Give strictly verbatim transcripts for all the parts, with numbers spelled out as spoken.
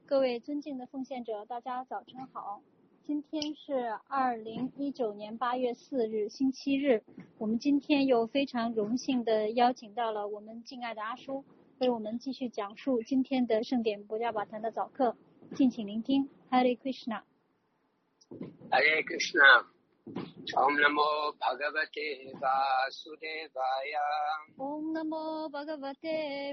各位尊敬的奉献者，大家早晨好。今天是二零一九年八月四日，星期日。我们今天又非常荣幸的邀请到了我们敬爱的阿叔，为我们继续讲述今天的圣典博伽法坛的早课。敬请聆听。Hare Krishna。Hare Krishna。Om Namo Bhagavate Vasudevaya。 Om Namo Bhagavate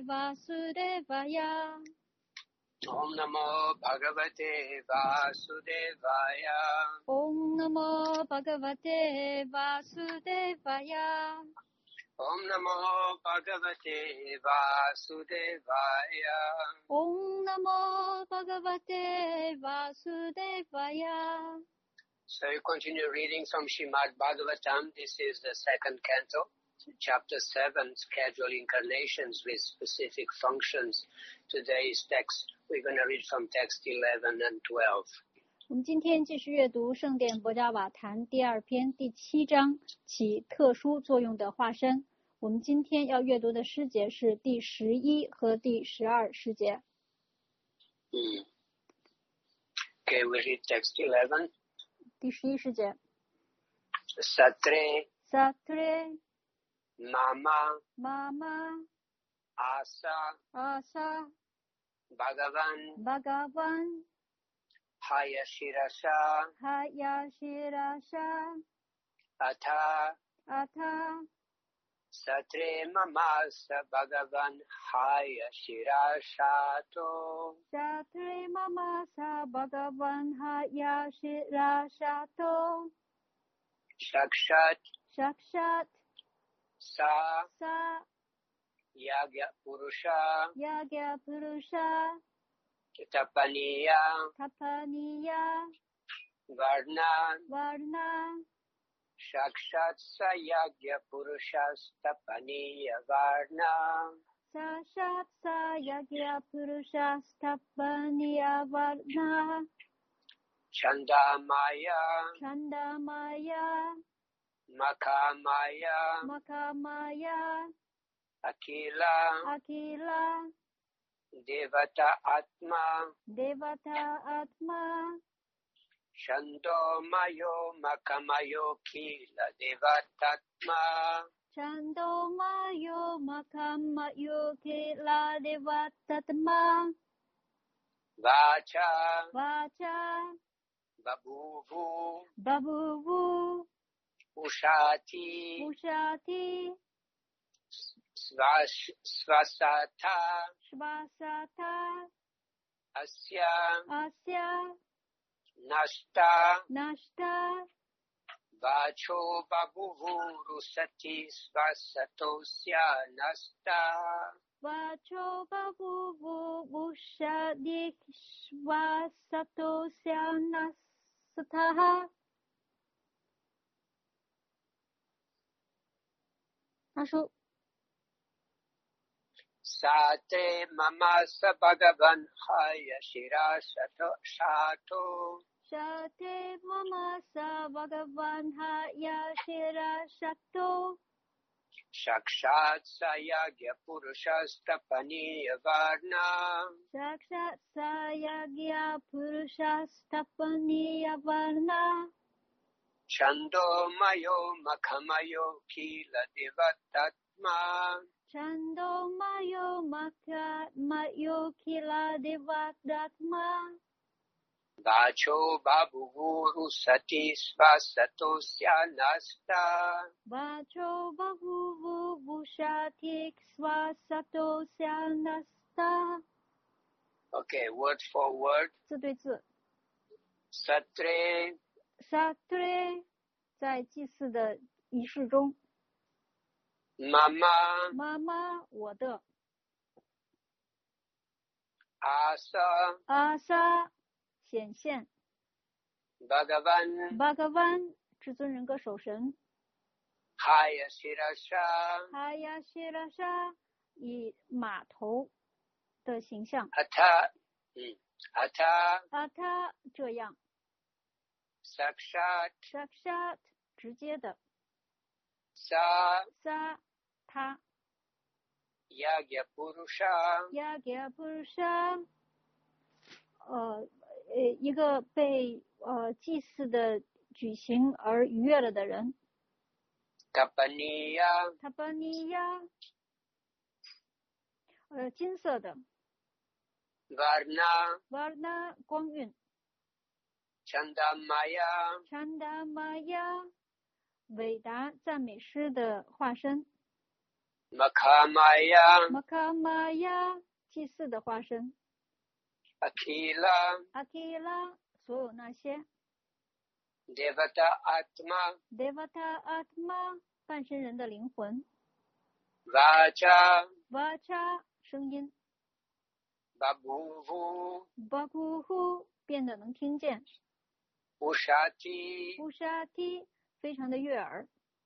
Vasudevaya。Om Namo Bhagavate Vasudevaya. Om Namo Bhagavate Vasudevaya. Om Namo Bhagavate Vasudevaya. Om Namo Bhagavate Vasudevaya. So you continue reading from Srimad Bhagavatam. This is the second canto, chapter seven, schedule incarnations with specific functions. Today's text, we're going to read from text eleven and twelve. 我们今天继续阅读圣殿博伽法坛第二篇第七章起特殊作用的化身。我们今天要阅读的诗节是第十一和第十二诗节。 嗯 Okay, we read text eleven. 第十一诗节。 Satre. Satre. Mama. Mama. Asa. Asa. Bhagavan. Bhagavan. Hayashirasha. Hayashirasha. Atha. Atha. Satre mamasa Bhagavan Hayashirashato. Satre mamasa Bhagavan Hayashirashato. Shakshat. Shakshat. Sa. Sa. Yagya Purusha. Yagya Purusha. Tapaniya. Tapaniya. Varna. Varna. Shakshat sa Yagya Purushas Tapaniya Varna. Shakshat sa Yagya Purushas Tapaniya Varna. Chandamaya. Chandamaya. Makamaya. Makamaya. Akila. Akila. Devata Atma. Devata Atma. Chandomayo Makamayo Kila Devatatma. Chandomayo Makamayo Kila Devatatma. Vacha. Vacha. Babuvu. Babuvu. Ushati. Ushati. Svash, Svasata. Svasata. Asya. Asya. Nashta. Nashta. Vacho Babuvu Rusati Svasatosya Nasta. Vacho Babuvu Ushadik Svasatosya Nasta. 他说 Sate Mamasa Bhagavan Hayashira Sato Shato. Sate Mamasa Bhagavan Hayashira Sato. Shakshat Sayagya Purushas Tapaniya Varna. Shakshat Sayagya Purushas Tapaniya Varna. Chandomayo Makamayo Kila Devatatma. Chandomayo Makamayo Kila Devatatma. Vacho Babuvu Sati Svasatosya Nasta. Vacho Babuvu Bushatik Svasatosya Nasta. Okay, word for word. 字对字。 Satre. Satre 在祭祀的仪式中。 Mama. 妈妈，我的。 Asa. Asa 显现。 Bhagavan. Bhagavan 至尊人格守神。 Hayashirasha. Hayashirasha 以马头的形象。 Atha. Hmm. Atha. Atha 这样。 Sakshat. Sakshat 直接的。 Sa. Sa 他。 Yagya Purusha. Yagya Purusha 呃呃一个被呃祭祀的举行而愉悦了的人。 Tapaniya, 塔巴尼亚，呃金色的。 Varna, 瓦纳光晕。 Chandamaya, 禅达玛雅，伟达赞美诗的化身。 Makhamaya, 玛卡玛雅，祭祀的化身。 Akhila, 阿基拉，所有那些。 Devata Atma, Devata Atma，半身人的灵魂。 Vacha, Vacha，声音。 Babhuvu, Bakuhu，变得能听见。 Ushati, Ushati，非常的悦耳。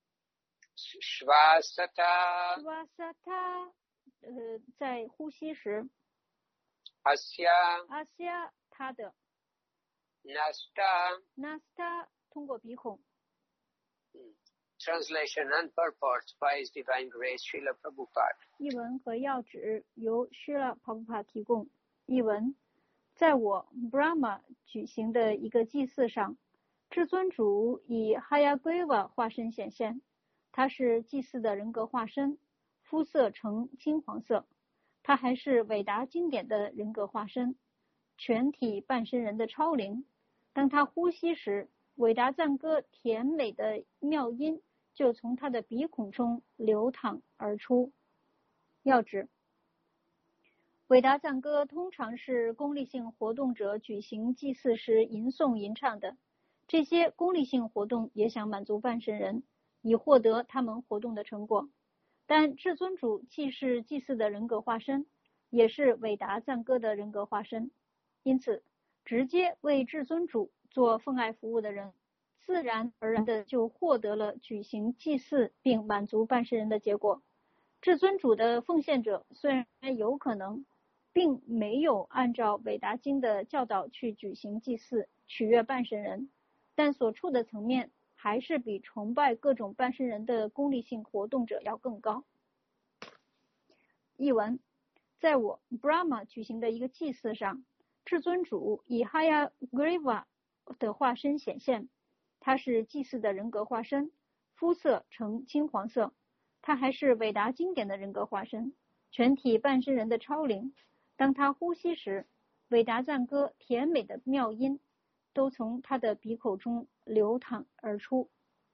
Svasata, Swasata，呃，在呼吸时。 Asya, Asya，他的。 Nasta. Nasta，通过鼻孔。 Translation and purport by His Divine Grace, Srila Prabhupada. 译文和要旨由施拉帕布帕提供。译文：在我 Brahma 举行的一个祭祀上，至尊主以 Hayagriva 化身显现，他是祭祀的人格化身，肤色呈金黄色。他还是伟达经典的人格化身，全体半身人的超灵。当他呼吸时，伟达赞歌甜美的妙音就从他的鼻孔中流淌而出。要旨：伟达赞歌通常是功利性活动者举行祭祀时吟诵吟唱的，这些功利性活动也想满足半身人，以获得他们活动的成果。但至尊主既是祭祀的人格化身，也是伟达赞歌的人格化身，因此直接为至尊主做奉爱服务的人，自然而然的就获得了举行祭祀并满足半身人的结果。至尊主的奉献者虽然有可能并没有按照伟达经的教导去举行祭祀取悦半身人，但所处的层面还是比崇拜各种半身人的功利性活动者要更高。译文：在我 Brahma 举行的一个祭祀上，至尊主以 Hayagriva 的化身显现，他是祭祀的人格化身，肤色呈金黄色。他还是伟达经典的人格化身，全体半身人的超灵。当他呼吸时，伟达赞歌甜美的妙音都从他的鼻口中流淌而出。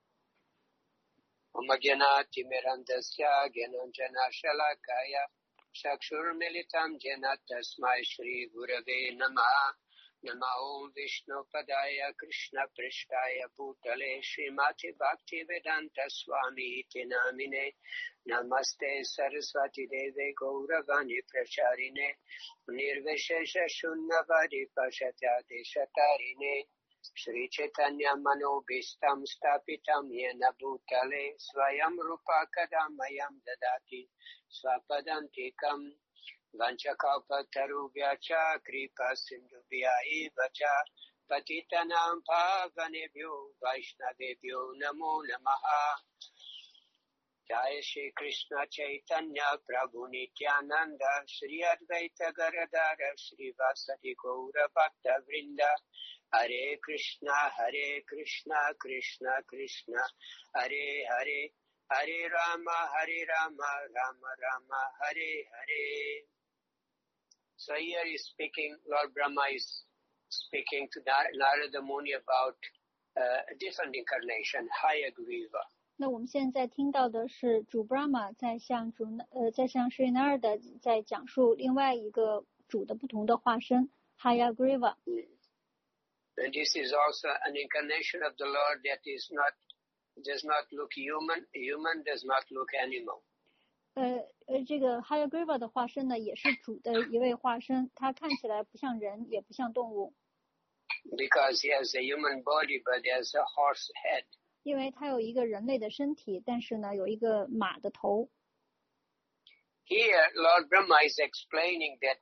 Omagyanatimirandasya gyananjana shalakaya chakshurmilitam jena tasmai Shri Gurave Namaha. Nama Om Vishnu Padaya Krishna Prishtaya Bhutale Srimati Bhakti Vedanta Swami Iti Namine. Namaste Saraswati Deve Gauravani Pracharine Nirvishesha Shunnavadi Pashatya Deshatarine Shri Chaitanya Manobhistam Stapitam Yena Bhutale Swayam Rupa Kadamayam Dadati Swapadantikam Vanchakalpatarubhyacha Kripa Sindhubhya Evacha Patitanam Pavanebhyo Vaishnavebhyo Namo Namaha. Jai Shri Krishna Chaitanya Prabhu Nityananda Shri Advaita Garadara Shri Vasadi Gaura Bhakta Vrinda. Hare Krishna Hare Krishna Krishna Krishna Hare Hare Hare Rama Hare Rama Rama Rama Hare Hare. So here is speaking, Lord Brahma is speaking to Narada Muni about uh, a different incarnation, Hayagriva. 那我们现在听到的是主 Brahma 在向主呃在向 Sri Narada 在讲述另外一个主的不同的化身 Hayagriva。 Mm. And this is also an incarnation of the Lord that is not does not look human, human does not look animal. 呃呃，这个 Hayagriva 的化身呢，也是主的一位化身，他看起来不像人，也不像动物。 Because he has a human body, but he has a horse head. 因为他有一个人类的身体，但是呢，有一个马的头。 Here, Lord Brahma is explaining that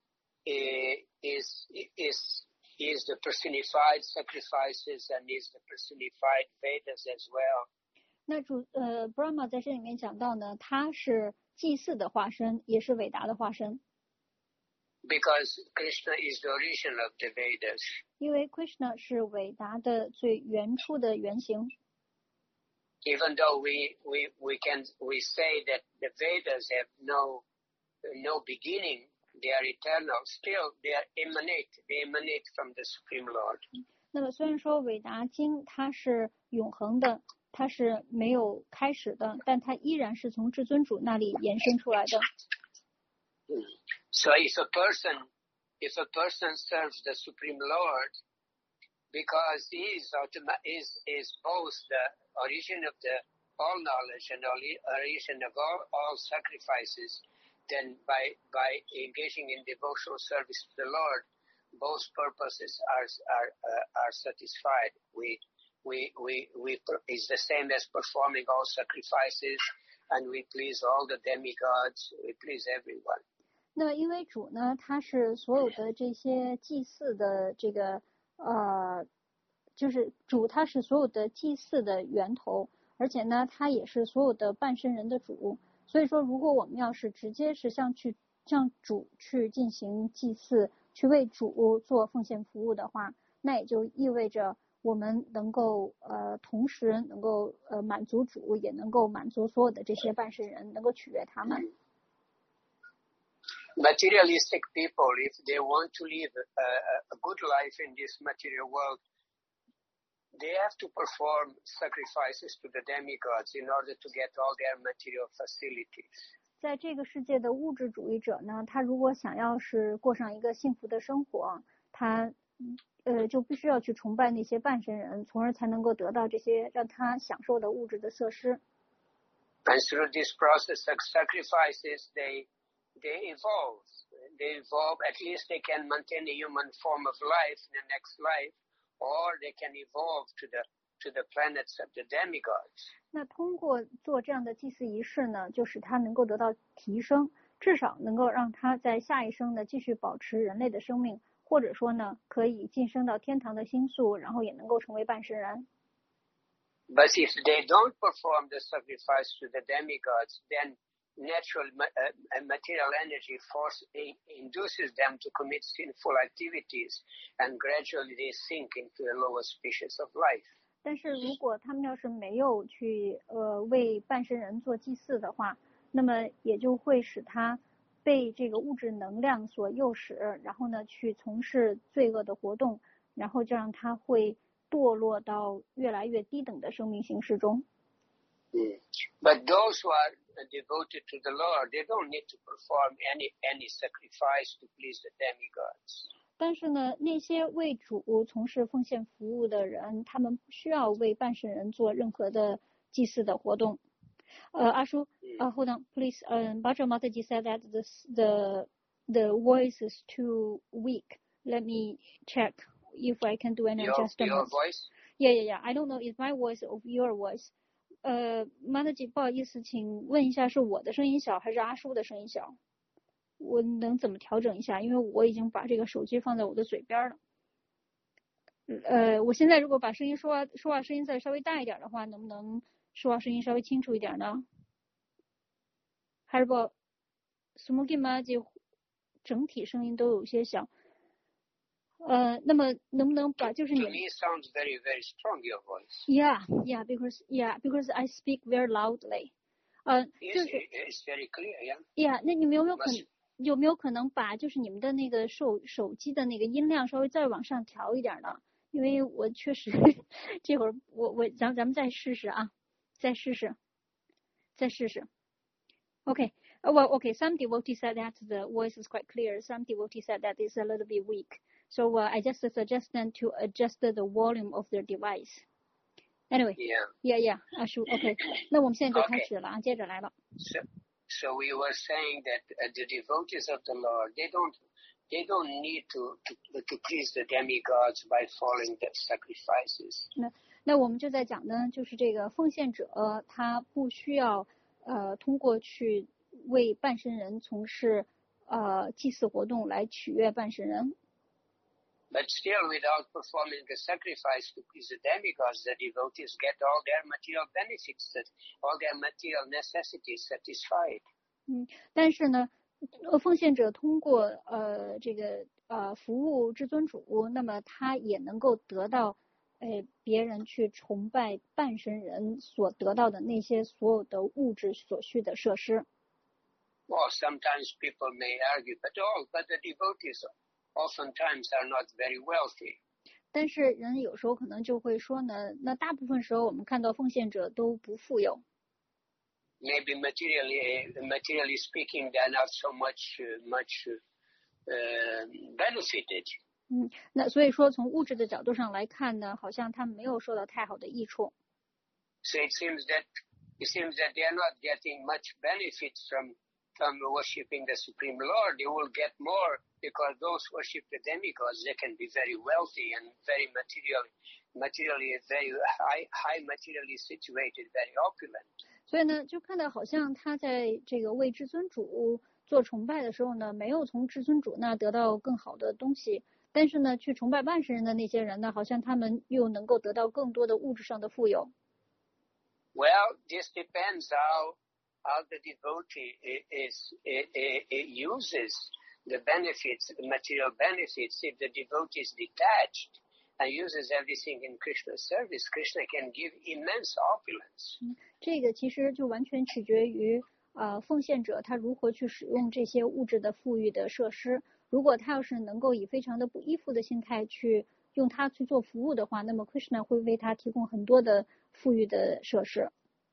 he is is he is the personified sacrifices and is the personified Vedas as well. 那主呃 Brahma 在这里面讲到呢，他是祭祀的化身，也是伟达的化身。 Because Krishna is the origin of the Vedas. 因为 Krishna 是伟达的最原初的原型。 Even though we, we, we can we say that the Vedas have no no beginning, they are eternal, still they are emanate, they emanate from the Supreme Lord. 那么虽然说伟达经它是永恒的，它是没有开始的，但它依然是从至尊主那里延伸出来的。 So if a person, if a person serves the Supreme Lord, because he is, is, is both the origin of the all knowledge and origin of all, all sacrifices, then by, by engaging in devotional service to the Lord, both purposes are, are, uh, are satisfied. We, we, we, we, it's the same as performing all sacrifices, and we please all the demigods, we please everyone. 那么因为主呢，他是所有的这些祭祀的这个呃，就是主他是所有的祭祀的源头，而且呢，他也是所有的半身人的主。所以说，如果我们要是直接是向去向主去进行祭祀，去为主做奉献服务的话，那也就意味着我们能够呃同时能够呃满足主，也能够满足所有的这些半身人，能够取悦他们。 Materialistic people, if they want to live a, a good life in this material world, they have to perform sacrifices to the demigods in order to get all their material facilities. 在这个世界的物质主义者呢，他如果想要是过上一个幸福的生活，他呃就必须要去崇拜那些半身人，从而才能够得到这些让他享受的物质的设施。 And through this process of sacrifices, they they evolve. They evolve, at least they can maintain a human form of life in the next life, or they can evolve to the to the planets of the demigods. 那通过做这样的祭祀仪式呢，就使他能够得到提升，至少能够让他在下一生呢继续保持人类的生命，或者说呢可以晋升到天堂的星宿，然后也能够成为半神人。 But if they don't perform the sacrifice to the demigods, then natural uh, material energy force induces them to commit sinful activities, and gradually they sink into the lower species of life. 但是如果他们要是没有去呃为半身人做祭祀的话，那么也就会使他被这个物质能量所诱使，然后呢去从事罪恶的活动，然后这样他会堕落到越来越低等的生命形式中。 Mm. But those who are devoted to the Lord, they don't need to perform any any sacrifice to please the demigods. 但是呢，那些为主从事奉献服务的人，他们不需要为半神人做任何的祭祀的活动。呃，阿叔，呃、uh, ，hold on, please. 嗯、uh, Bajra Mataji said that the the the voice is too weak. Let me check if I can do any your, adjustments. Your voice? Yeah, yeah, yeah. I don't know if my voice or your voice. 呃 ，Mataji， 不好意思，请问一下，是我的声音小还是阿叔的声音小？我能怎么调整一下？因为我已经把这个手机放在我的嘴边了。呃，我现在如果把声音说话说话声音再稍微大一点的话，能不能说话声音稍微清楚一点呢？还是不 ，Smoky Mataji 整体声音都有些小。呃，那么能不能把就是你 To me sounds very very strong your voice. Yeah, yeah, because yeah, because I speak very loudly. 呃，就是 It's very clear, yeah. Yeah， 那你们有没有可能有没有可能把就是你们的那个手手机的那个音量稍微再往上调一点呢？因为我确实这会儿我我咱咱们再试试啊，再试试，再试试。Okay, well, okay. Some devotees said that the voice is quite clear. Some devotees said that it's a little bit weak. So uh, I just suggest them to adjust the volume of their device. Anyway, yeah, yeah, yeah. 阿叔 ，OK， 那我们现在就开始了啊， okay. 接着来了。 So, so we were saying that uh, the devotees of the Lord, they don't, they don't need to to, to please the demigods by following the sacrifices. 那那我们就在讲呢，就是这个奉献者他不需要呃通过去为半神人从事呃祭祀活动来取悦半神人。 But still, without performing the sacrifice to please the demigods, the devotees get all their material benefits, all their material necessities satisfied. 嗯，但是呢， 呃，奉献者通过呃这个呃服务至尊主，那么他也能够得到呃别人去崇拜半神人所得到的那些所有的物质所需的设施。 Well, sometimes people may argue, but oh, but the devotees oftentimes are not very wealthy. 但是人有时候可能就会说呢，那大部分时候我们看到奉献者都不富有。 Maybe materially, materially speaking, they are not so much, much uh, benefited. 嗯，那所以说从物质的角度上来看呢，好像他们没有受到太好的益处。 So it seems that it seems that they are not getting much benefit from from worshiping the Supreme Lord. They will get more because those worship the demigods, they can be very wealthy and very materially, materially very high, high materially situated, very opulent. 所以呢，就看到好像他在这个为至尊主做崇拜的时候呢，没有从至尊主那得到更好的东西，但是呢，去崇拜万神人的那些人呢，好像他们又能够得到更多的物质上的富有。 Well, this depends how how the devotee is, is, is uses the benefits, the material benefits. If the devotee is detached and uses everything in Krishna's service, Krishna can give immense opulence. 嗯，这个其实就完全取决于呃奉献者他如何去使用这些物质的富裕的设施。如果他要是能够以非常的不依附的心态去用它去做服务的话，那么 Krishna 会为他提供很多的富裕的设施。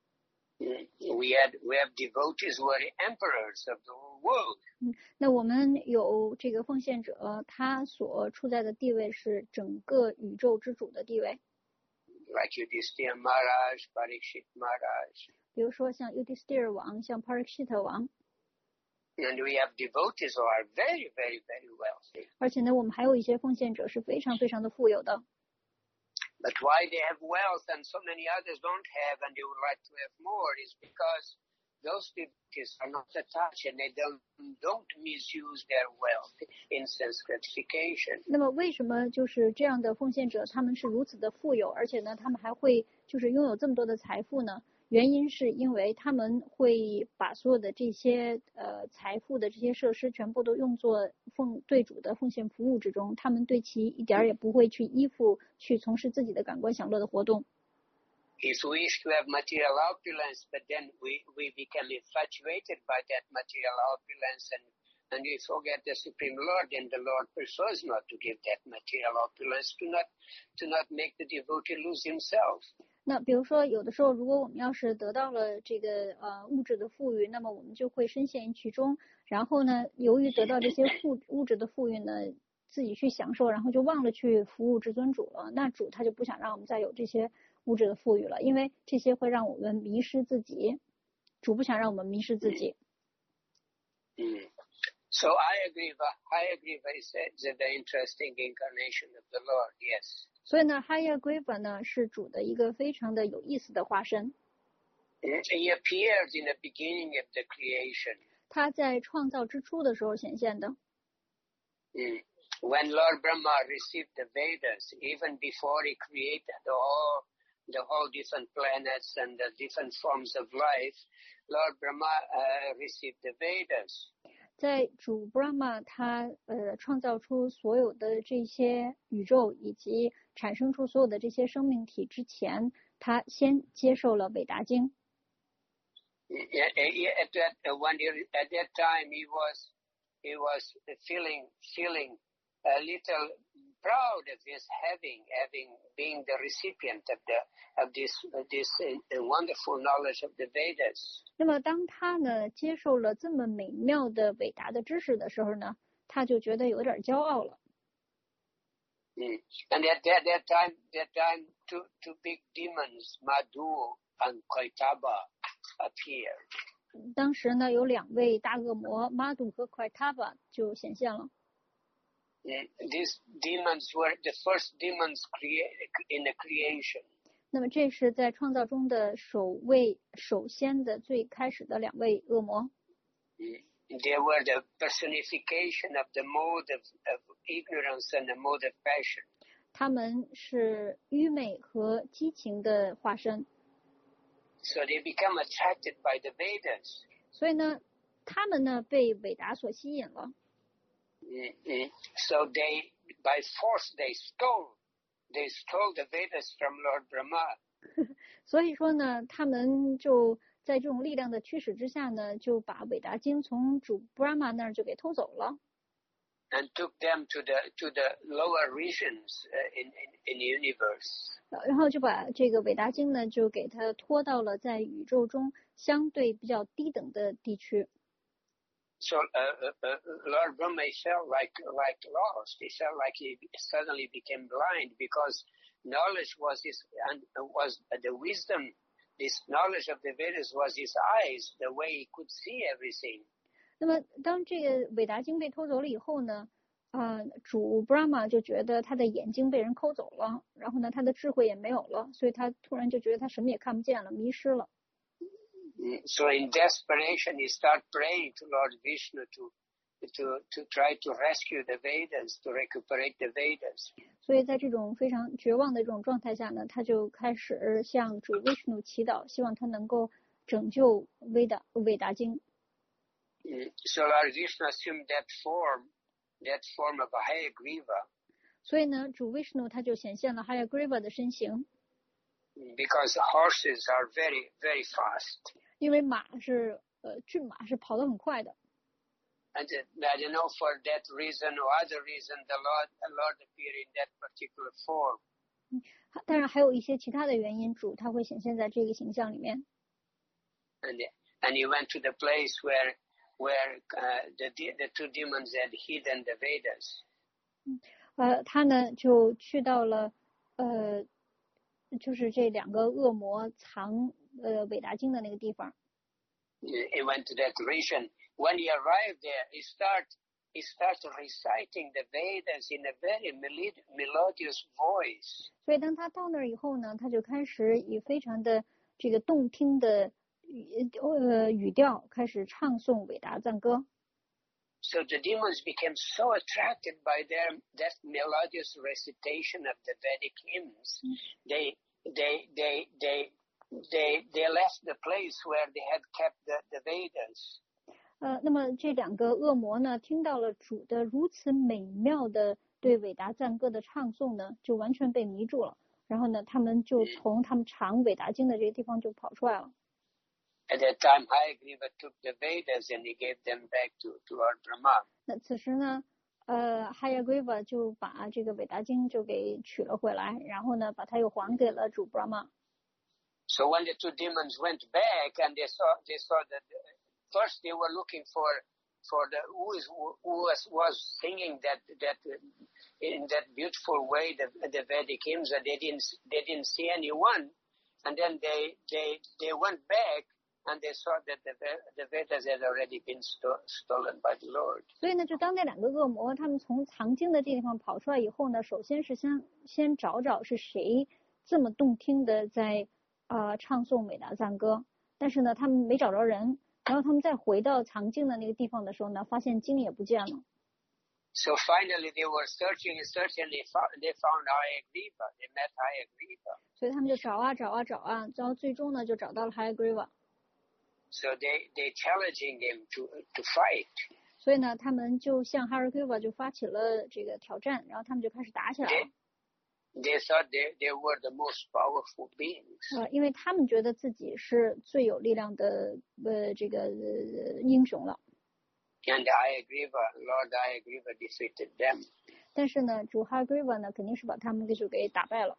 We had we have devotees who are emperors of the whole world. 嗯，那我们有这个奉献者，他所处在的地位是整个宇宙之主的地位。 Like Yudhishthira Maharaj, Parikshit Maharaj. 比如说像 Yudhishthira 王，像 Parikshita 王。 And we have devotees who are very, very, very wealthy. 而且呢，我们还有一些奉献者是非常非常的富有的。 But why they have wealth and so many others don't have and they would like to have more is because those devotees are not attached and they don't, don't misuse their wealth in sense gratification. 那么为什么就是这样的奉献者他们是如此的富有，而且呢他们还会就是拥有这么多的财富呢？原因是因为他们会把所有的这些呃财富的这些设施全部都用作奉对主的奉献服务之中，他们对其一点也不会去依附去从事自己的感官享乐的活动。 If we wish to have material opulence, but then we, we become infatuated by that material opulence and, and we forget the Supreme Lord, and the Lord prefers not to give that material opulence to not, to not make the devotee lose himself. 那比如说有的时候如果我们要是得到了这个呃物质的富裕，那么我们就会深陷于其中，然后呢由于得到这些富物质的富裕呢自己去享受，然后就忘了去服务至尊主了，那主他就不想让我们再有这些物质的富裕了，因为这些会让我们迷失自己，主不想让我们迷失自己。 Mm. So I agree, I agree is a very interesting incarnation of the Lord, yes. 所以呢 Hayagriva 呢是主的一个非常的有意思的化身。 He appears in the beginning of the creation. 他在创造之初的时候显现的。 Mm. When Lord Brahma received the Vedas, even before he created the whole, the whole different planets and the different forms of life, Lord Brahma uh, received the Vedas. 在主 Brahma 他呃创造出所有的这些宇宙以及产生出所有的这些生命体之前，他先接受了韦达经。 At that, when he, at that time, he was he was feeling feeling a little proud of his having having being the recipient of the of this of this uh, wonderful knowledge of the Vedas. 那么当他呢接受了这么美妙的伟大的知识的时候呢，他就觉得有点骄傲了。 Mm. And at that, that time, that time, two two big demons, Madhu and Kaitaba, appeared. 当时呢有两位大恶魔 Madhu 和 Kaitaba 就显现了。 Mm. These demons were the first demons created in the creation. 那么这是在创造中的首位首先的最开始的两位恶魔。 Mm. They were the personification of the mode of, of ignorance and the mode of passion. 他们是愚昧和激情的化身。 So they become attracted by the Vedas. 所以呢， 他们呢被韦达所吸引了。 Mm-hmm. So they, by force, they stole, they stole the Vedas from Lord Brahma. 所以说呢，他们就在这种力量的驱使之下呢，就把韦达经从主 Brahma 那儿就给偷走了。 And took them to the to the lower regions uh, in, in in universe. 然后就把这个韦达经呢，就给它拖到了在宇宙中相对比较低等的地区。 So uh, uh, Lord Brahma felt like like lost. He felt like he suddenly became blind because knowledge was his and was the wisdom. This knowledge of the Vedas was his eyes, the way he could see everything. 那么当这个韦达经被偷走了以后呢，啊、呃，主 Brahma 就觉得他的眼睛被人抠走了，然后呢，他的智慧也没有了，所以他突然就觉得他什么也看不见了，迷失了。 So in desperation, he started praying to Lord Vishnu to to to try to rescue the Vedas, to recuperate the Vedas. 所以在这种非常绝望的这种状态下呢，他就开始向主 Vishnu 祈祷，希望他能够拯救韦达韦达经。 So Lord Vishnu assumed that form, that form of Hayagriva. 所以呢，主 Vishnu 他就显现了 Hayagriva 的身形。 Because horses are very, very fast. 因为马是呃骏马是跑得很快的。 And I don't know for that reason or other reason the Lord, the Lord appeared in that particular form. 但是还有一些其他的原因，主他会显现在这个形象里面。 And and he went to the place where where uh, the the two demons had hidden the Vedas. 呃，他呢就去到了呃。就是这两个恶魔藏呃韦达经的那个地方。 He went to that region. When he arrived there, he start he started reciting the Vedas in a very melodious voice. 所以当他到那儿以后呢，他就开始以非常的这个动听的呃语调开始唱诵韦达赞歌。 So the demons became so attracted by their that melodious recitation of the Vedic hymns, they they they they they they left the place where they had kept the, the Vedas. 呃，那么这两个恶魔呢，听到了主的如此美妙的对韦达赞歌的唱诵呢，就完全被迷住了。然后呢，他们就从他们藏韦达经的这个地方就跑出来了。 At that time, Hayagriva took the Vedas and he gave them back to, to Lord Brahma. 那此时呢，呃 ，Hayagriva 就把这个韦达经就给取了回来，然后呢，把它又还给了主 Brahma。 So when the two demons went back and they saw they saw that first they were looking for for the who is who was was singing that that in that beautiful way the the Vedic hymns, and they didn't they didn't see anyone, and then they they they went back. And they saw that the, the Vedas had already been sto- stolen by the Lord. 所以呢，就当那两个恶魔他们从藏经的这地方跑出来以后呢，首先是先先找找是谁这么动听的在啊、呃、唱诵韦达赞歌，但是呢，他们没找着人，然后他们再回到藏经的那个地方的时候呢，发现经也不见了。 So finally, they were searching and searching. They found they found Hayagriva. They met Hayagriva. 所以他们就找啊找啊找啊，然后最终呢就找到了 Hayagriva。 So they they challenging him to to fight. 所以呢，他们就向 Hayagriva 就发起了这个挑战，然后他们就开始打起来了。 They, they thought they they were the most powerful beings. 呃，因为他们觉得自己是最有力量的呃这个、呃、英雄了。 And Hayagriva, Lord Hayagriva defeated them. 但是呢，主 Hayagriva 呢，肯定是把他们给就给打败了。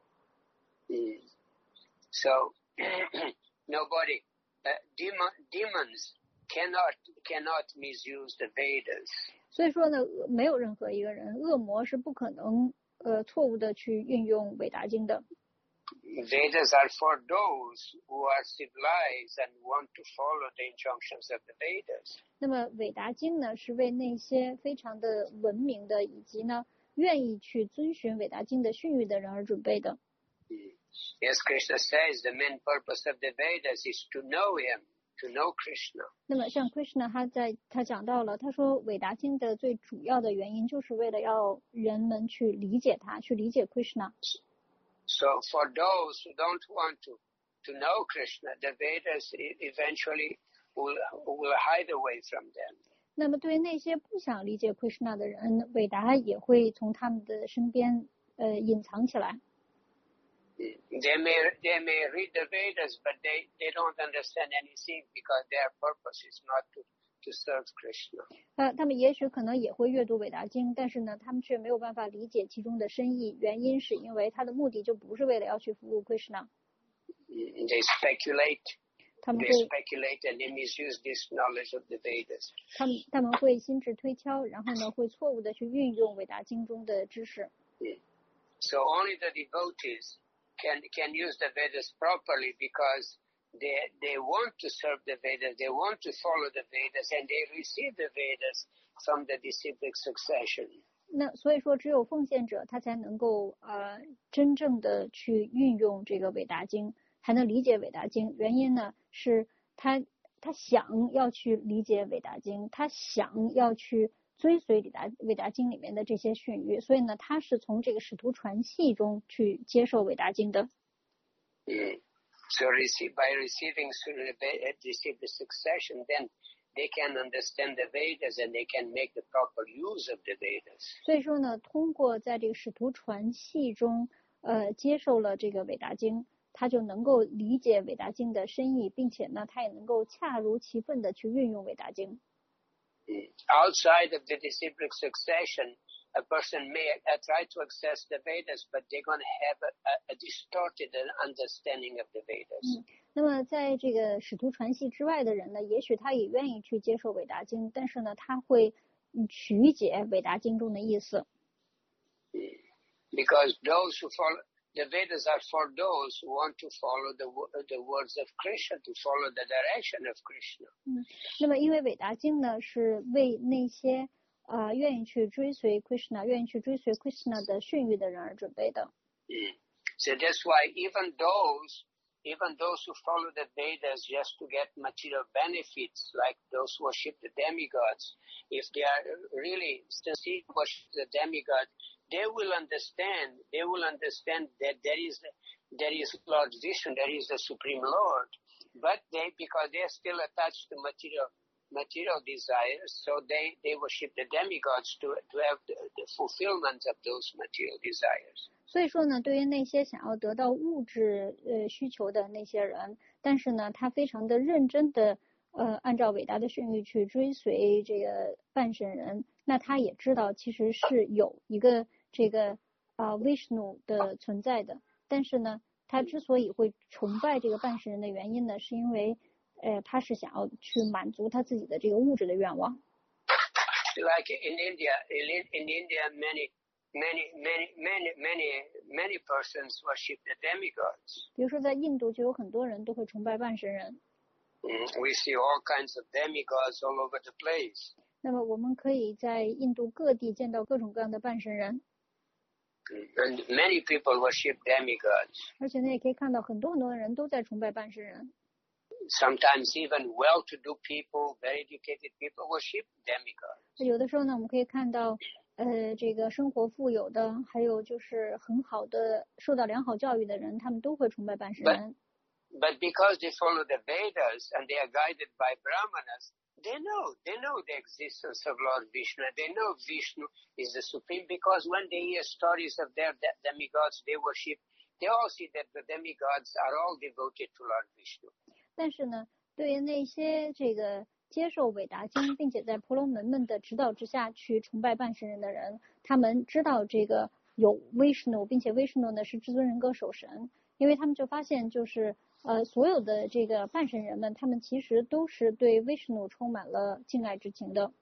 Mm. So nobody. Uh, demon, demons cannot cannot misuse the Vedas. 所以说呢，没有任何一个人，恶魔是不可能呃错误的去运用韦达经的。 Vedas are for those who are civilized and want to follow the injunctions of the Vedas. 那么韦达经呢，是为那些非常的文明的，以及呢愿意去遵循韦达经的训谕的人而准备的。 Yes, Krishna says the main purpose of the Vedas is to know him, to know Krishna. 那么像 Krishna 他在他讲到了，他说韦达经的最主要的原因就是为了要人们去理解他，去理解 Krishna。 So for those who don't want to to know Krishna, the Vedas eventually will, will hide away from them. 那么对于那些不想理解 Krishna 的人，韦达也会从他们的身边呃隐藏起来。 They may they may read the Vedas, but they, they don't understand anything because their purpose is not to, to serve Krishna. 呃，他们也许可能也会阅读韦达经，但是呢，他们却没有办法理解其中的深意。原因是因为他的目的就不是为了要去服务 Krishna。 They speculate. 他们 They 会 speculate and they misuse this knowledge of the Vedas. 他们他们会心智推敲，然后呢，会错误的去运用韦达经中的知识。 So only the devotees can can use the Vedas properly because they they want to serve the Vedas, they want to follow the Vedas, and they receive the Vedas from the disciplic succession. 那所以说，只有奉献者他才能够呃真正的去运用这个韦达经，才能理解韦达经。原因呢是他他想要去理解韦达经，他想要去追随韦达韦达经里面的这些训谕，所以呢，他是从这个使徒传系中去接受韦达经的。 Mm. So receive, by receiving receive the succession, then they can understand the Vedas and they can make the proper use of the Vedas. 所以说呢，通过在这个使徒传系中，呃，接受了这个韦达经，他就能够理解韦达经的深意，并且呢，他也能够恰如其分的去运用韦达经。 Outside of the disciplic succession, a person may uh, try to access the Vedas, but they're going to have a, a, a distorted understanding of the Vedas. 嗯，那么在这个使徒传系之外的人呢，也许他也愿意去接受韦达经，但是呢，他会曲解韦达经中的意思。 Because those who follow the Vedas are for those who want to follow the the words of Krishna, to follow the direction of Krishna. 嗯，那么因为韦达经呢，是为那些呃愿意去追随 Krishna、愿意去追随 Krishna 的训谕的人而准备的。 Mm. So that's why even those, even those who follow the Vedas just to get material benefits, like those who worship the demigods, if they are really sincere worship the demigod, they will understand. They will understand that there is there is Lord Vishnu, there is the Supreme Lord, but they because they are still attached to material material desires, so they they worship the demigods to to have the, the fulfillment of those material desires. 所以说呢，对于那些想要得到物质呃需求的那些人，但是呢，他非常的认真的呃按照伟大的训谕去追随这个半神人，那他也知道其实是有一个这个啊、呃、Vishnu 的存在的，但是呢，他之所以会崇拜这个半神人的原因呢，是因为呃他是想要去满足他自己的这个物质的愿望。 Like in India, in, in India, many. Many, many, many, many, many persons worship the demigods. 比如说，在印度就有很多人都会崇拜半神人。 Mm, we see all kinds of demigods all over the place. 那么，我们可以在印度各地见到各种各样的半神人。 And many people worship demigods. 而且呢，也可以看到很多很多的人都在崇拜半神人。 Sometimes even well-to-do people, very educated people worship demigods. 有的时候呢，我们可以看到。呃，这个生活富有的，还有就是很好的、受到良好教育的人，他们都会崇拜半神人。 But, but because they follow the Vedas and they are guided by Brahmanas, they know, they know the existence of Lord Vishnu. They know Vishnu is the supreme because when they hear stories of their demigods they worship, they all see that the demigods are all devoted to Lord Vishnu. 但是呢，对于那些这个。接受韦达经，并且在婆罗门们的指导之下去崇拜半神人的人，他们知道这个有 Vishnu， 并且 Vishnu 呢是至尊人格守神，因为他们就发现就是呃所有的这个半神人们，他们其实都是对 Vishnu 充满了敬爱之情的。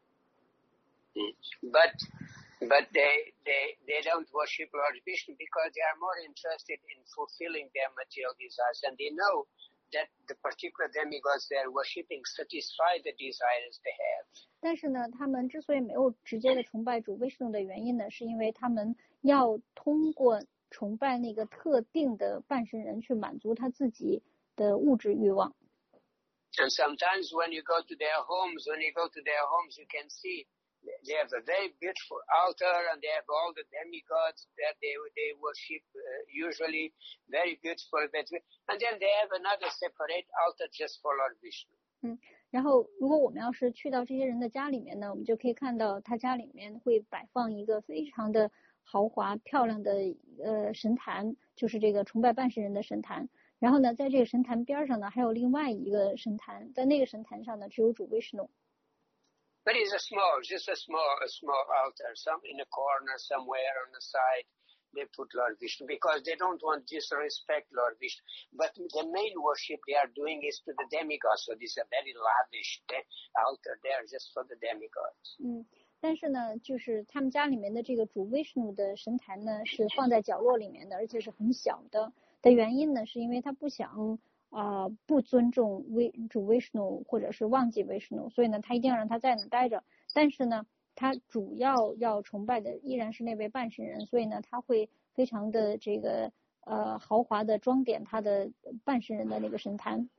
But but they they they don't worship Lord Vishnu because they are more interested in fulfilling their material desires, and they know that the particular demigods they are worshipping satisfy the desires they have. 但是呢，他们之所以没有直接的崇拜主 Vishnu 的原因呢，是因为他们要通过崇拜那个特定的半神人去满足他自己的物质欲望。 And sometimes when you go to their homes, when you go to their homes, you can see they have a very beautiful altar and they have all the demigods that they they worship uh, usually very beautiful, and then they have another separate altar just for Lord Vishnu. 嗯， 然后如果我们要是去到这些人的家里面呢，我们就可以看到他家里面会摆放一个非常的豪华漂亮的呃神坛，就是这个崇拜半神人的神坛。然后呢，在这个神坛边上呢，还有另外一个神坛，在那个神坛上呢，只有主 Vishnu。 But it's a small, just a small, a small altar, some in a corner somewhere on the side. They put Lord Vishnu because they don't want to disrespect Lord Vishnu. But the main worship they are doing is to the demigods. So this is a very lavish altar there just for the demigods. 嗯，但是呢，就是他们家里面的这个主 Vishnu 的神坛呢，是放在角落里面的，而且是很小的。的原因呢，是因为他不想啊、呃、不尊重威主 Vishnu 或者是忘记 Vishnu， 所以呢，他一定要让他在那待着。但是呢，他主要要崇拜的依然是那位半神人，所以呢，他会非常的这个呃豪华的装点他的半神人的那个神坛。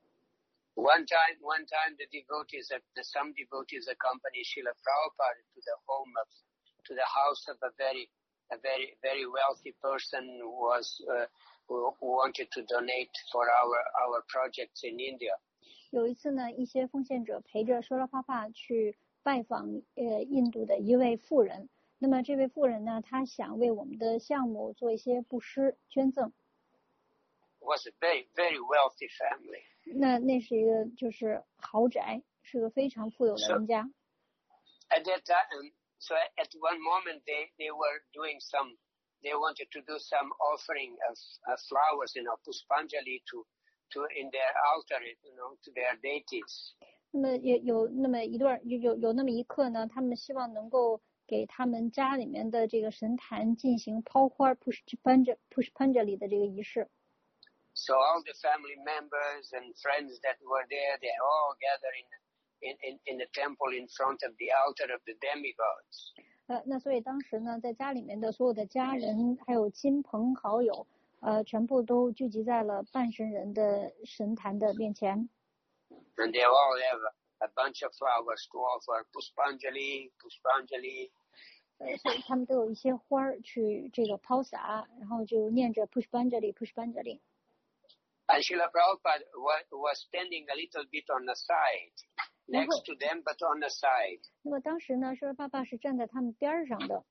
One time, one time, the devotees, some devotees accompanied Srila Prabhupada to the home of, to the house of a very, a very, very wealthy person who was, uh, who, who wanted to donate for our, our projects in India. 有一次呢，一些奉献者陪着舍拉帕帕去拜访呃印度的一位富人。那么这位富人呢，他想为我们的项目做一些布施捐赠。 Was a very, very wealthy family. 那那是一个就是豪宅，是个非常富有的人家。 So, at that time, so at one moment they, they were doing some, they wanted to do some offering of, of flowers, you know, Puspanjali to, to in their altar, you know, to their deities. 那么也有那么一段有有有那么一刻呢，他们希望能够给他们家里面的这个神坛进行抛花 Pushpanjali Pushpanjali 的这个仪式。 So all the family members and friends that were there, they all gathered in, in, in, in the temple in front of the altar of the demigods. 呃，那所以当时呢，在家里面的所有的家人还有亲朋好友，呃，全部都聚集在了半神人的神坛的面前。 And they all have a, a bunch of flowers to offer, Puspanjali, Puspanjali. 呃，所以他们都有一些花儿去这个抛洒，然后就念着 Pushpanjali Pushpanjali。 And Srila Prabhupada was, was standing a little bit on the side, next to them, but on the side. 那么当时呢，舍拉帕帕是站在他们边上的。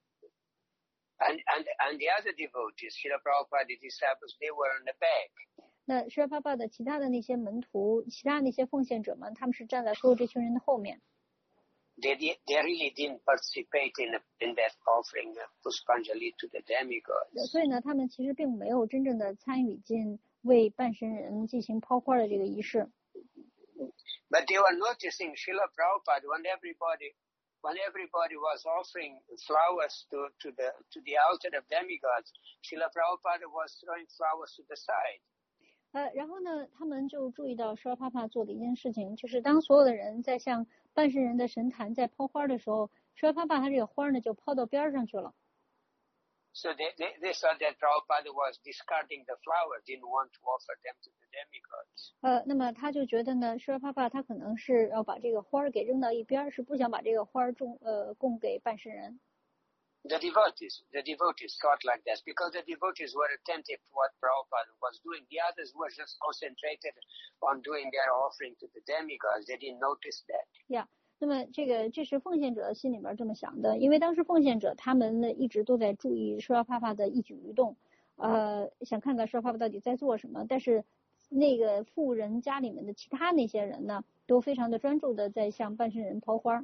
And, and, and the other devotees, Srila Prabhupada, the disciples, they were on the back. 那舍拉帕帕的其他的那些门徒，其他那些奉献者们，他们是站在所有这群人的后面。 They, they really didn't participate in, in that offering of Puspanjali to the demigods. 所以呢，他们其实并没有真正的参与进为半神人进行抛花的这个仪式。 But they were noticing Srila Prabhupada when everybody, when everybody was offering flowers to, to the to the altar of demigods, Srila Prabhupada was throwing flowers to the side. 呃，然后呢，他们就注意到舍拉帕帕做的一件事情，就是当所有的人在向半神人的神坛在抛花的时候，舍拉帕帕他这个花呢就抛到边上去了。 So they, they, they saw that Prabhupada was discarding the flowers, didn't want to offer them to the demigods. 呃，那么他就觉得呢，舍拉帕帕他可能是要把这个花给扔到一边，是不想把这个花种呃供给半神人。 The devotees, the devotees thought like that because the devotees were attentive to what Prabhupada was doing. The others were just concentrated on doing their offering to the demigods. They didn't notice that. Yeah. 那么这个这是奉献者心里面这么想的，因为当时奉献者他们呢一直都在注意舍拉帕帕的一举一动，呃，想看看舍拉帕帕到底在做什么。但是那个富人家里面的其他那些人呢，都非常的专注的在向半神人抛花。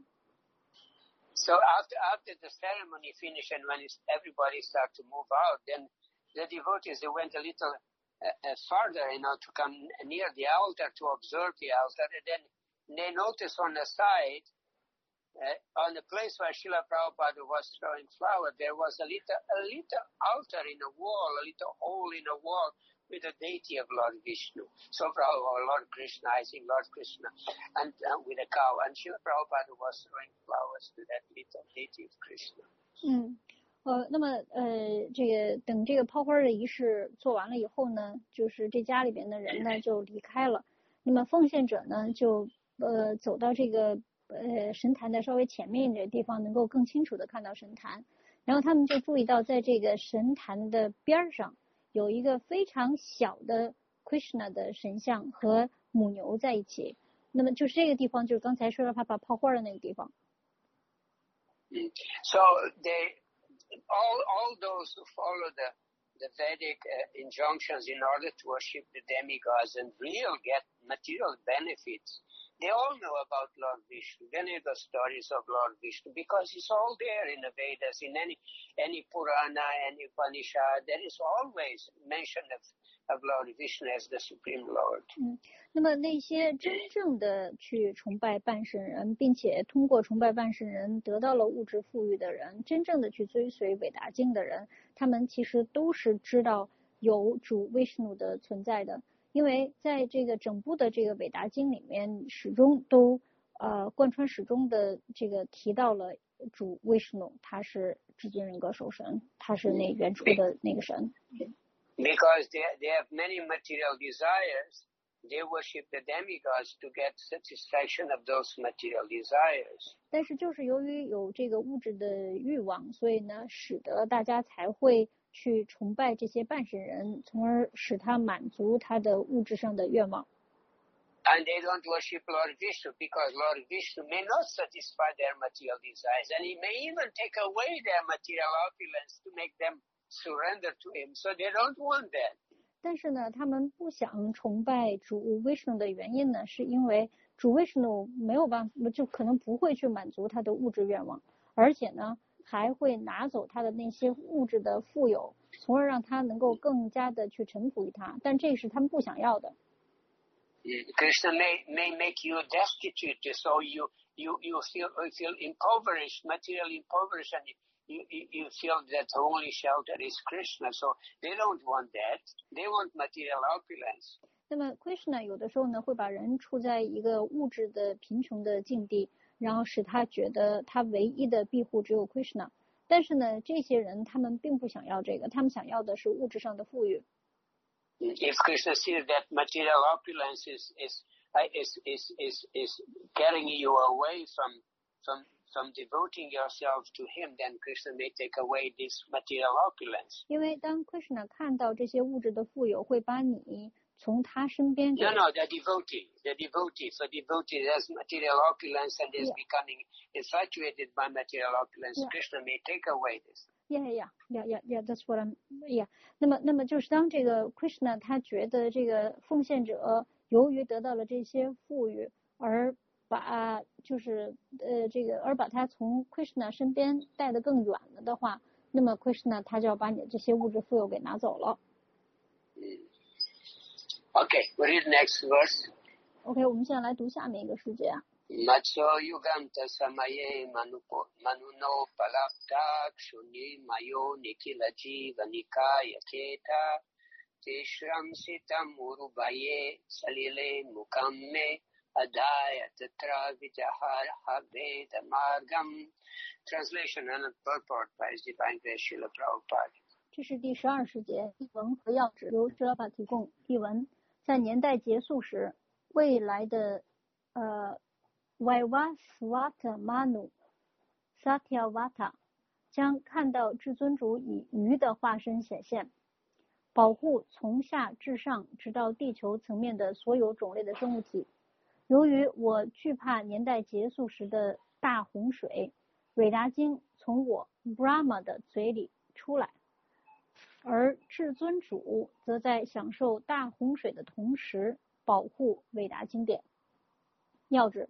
So after after the ceremony finished and when everybody started to move out, then the devotees they went a little uh, uh, farther, you know, to come near the altar to observe the altar, and then they noticed on the side, uh, on the place where Srila Prabhupada was throwing flower, there was a little a little altar in a wall, a little hole in a wall with the deity of Lord Vishnu. So Prabhupada, Lord Krishna, I think Lord Krishna, and uh, with a cow. And Srila Prabhupada was throwing flowers to that little deity of Krishna. 嗯，呃，那么呃，这个等这个抛花的仪式做完了以后呢，就是这家里边的人呢就离开了。那么奉献者呢就呃走到这个呃神坛的稍微前面一点的地方，能够更清楚的看到神坛。然后他们就注意到，在这个神坛的边上有一个非常小的 Krishna 的神像和母牛在一起。 那么就是这个地方，就是刚才说了他把泡花的那个地方。 So they, all, all those who follow the, the Vedic uh, injunctions in order to worship the demigods and real get material benefits, they all know about Lord Vishnu. They know the stories of Lord Vishnu because it's all there in the Vedas, in any any Purana, any Upanishad. There is always mention of, of Lord Vishnu as the Supreme Lord. 嗯，那么那些真正的去崇拜半神人，并且通过崇拜半神人得到了物质富裕的人，真正的去追随韦达经的人，他们其实都是知道有主 Vishnu 的存在的。因为在这个整部的这个韦达经里面，始终都呃贯穿始终的这个提到了主 Vishnu， 他是至尊人格守神，他是那原初的那个神。 Because they they have many material desires, they worship the demigods to get satisfaction of those material desires. 但是就是由于有这个物质的欲望，所以呢，使得大家才会去崇拜这些半神人，从而使他满足他的物质上的愿望。 And they don't worship Lord Vishnu because Lord Vishnu may not satisfy their material desires, and he may even take away their material opulence to make them surrender to him. So they don't want that. 但是呢，他们不想崇拜主 Vishnu 的原因呢，是因为主 Vishnu 没有办法，就可能不会去满足他的物质愿望，而且呢，还会拿走他的那些物质的富有，从而让他能够更加的去臣服于他。但这是他们不想要的。 Krishna may may make you destitute, so you you you feel you feel impoverished, materially impoverished, and you you you feel that the only shelter is Krishna. So they don't want that. They want material opulence. 那么 Krishna 有的时候呢，会把人处在一个物质的贫穷的境地，然后使他觉得他唯一的庇护只有 Krishna。但是呢，这些人他们并不想要这个，他们想要的是物质上的富裕。 If Krishna sees that material opulence is is is is is is carrying you away from from from devoting yourself to him, then Krishna may take away this material opulence. 因为当 Krishna 看到这些物质的富有会把你从他身边。 No, no, the devotee, the devotee. So devotee has material opulence and is yeah. becoming infatuated by material opulence. Yeah. Krishna may take away this. Yeah, yeah, yeah, yeah, yeah. That's what I'm. Yeah. 那么，那么就是当这个 Krishna 他觉得这个奉献者由于得到了这些富裕，而把就是呃这个而把他从 Krishna 身边带得更远了的话，那么 Krishna 他就要把你的这些物质富有给拿走了。 Okay, we read next verse. OK， 我们现在来读下面一个世界啊。 Matso yuganta samaye manupo manuno palapta kshuni mayo nikila jiva nikaya keta tishram sitam urubaye salile mukamme adaya tatra vijahar habeta margam. Translation and purport by His Divine Grace Srila Prabhupada. 这是第十二世节译文和要旨，由舍拉巴提供。译文：在年代结束时，未来的呃 Vaivasvata Manu Satyavata 将看到至尊主以鱼的化身显现，保护从下至上直到地球层面的所有种类的生物体。由于我惧怕年代结束时的大洪水，韦达经从我 Brahma 的嘴里出来，而至尊主则在享受大洪水的同时保护韦达经典。要旨：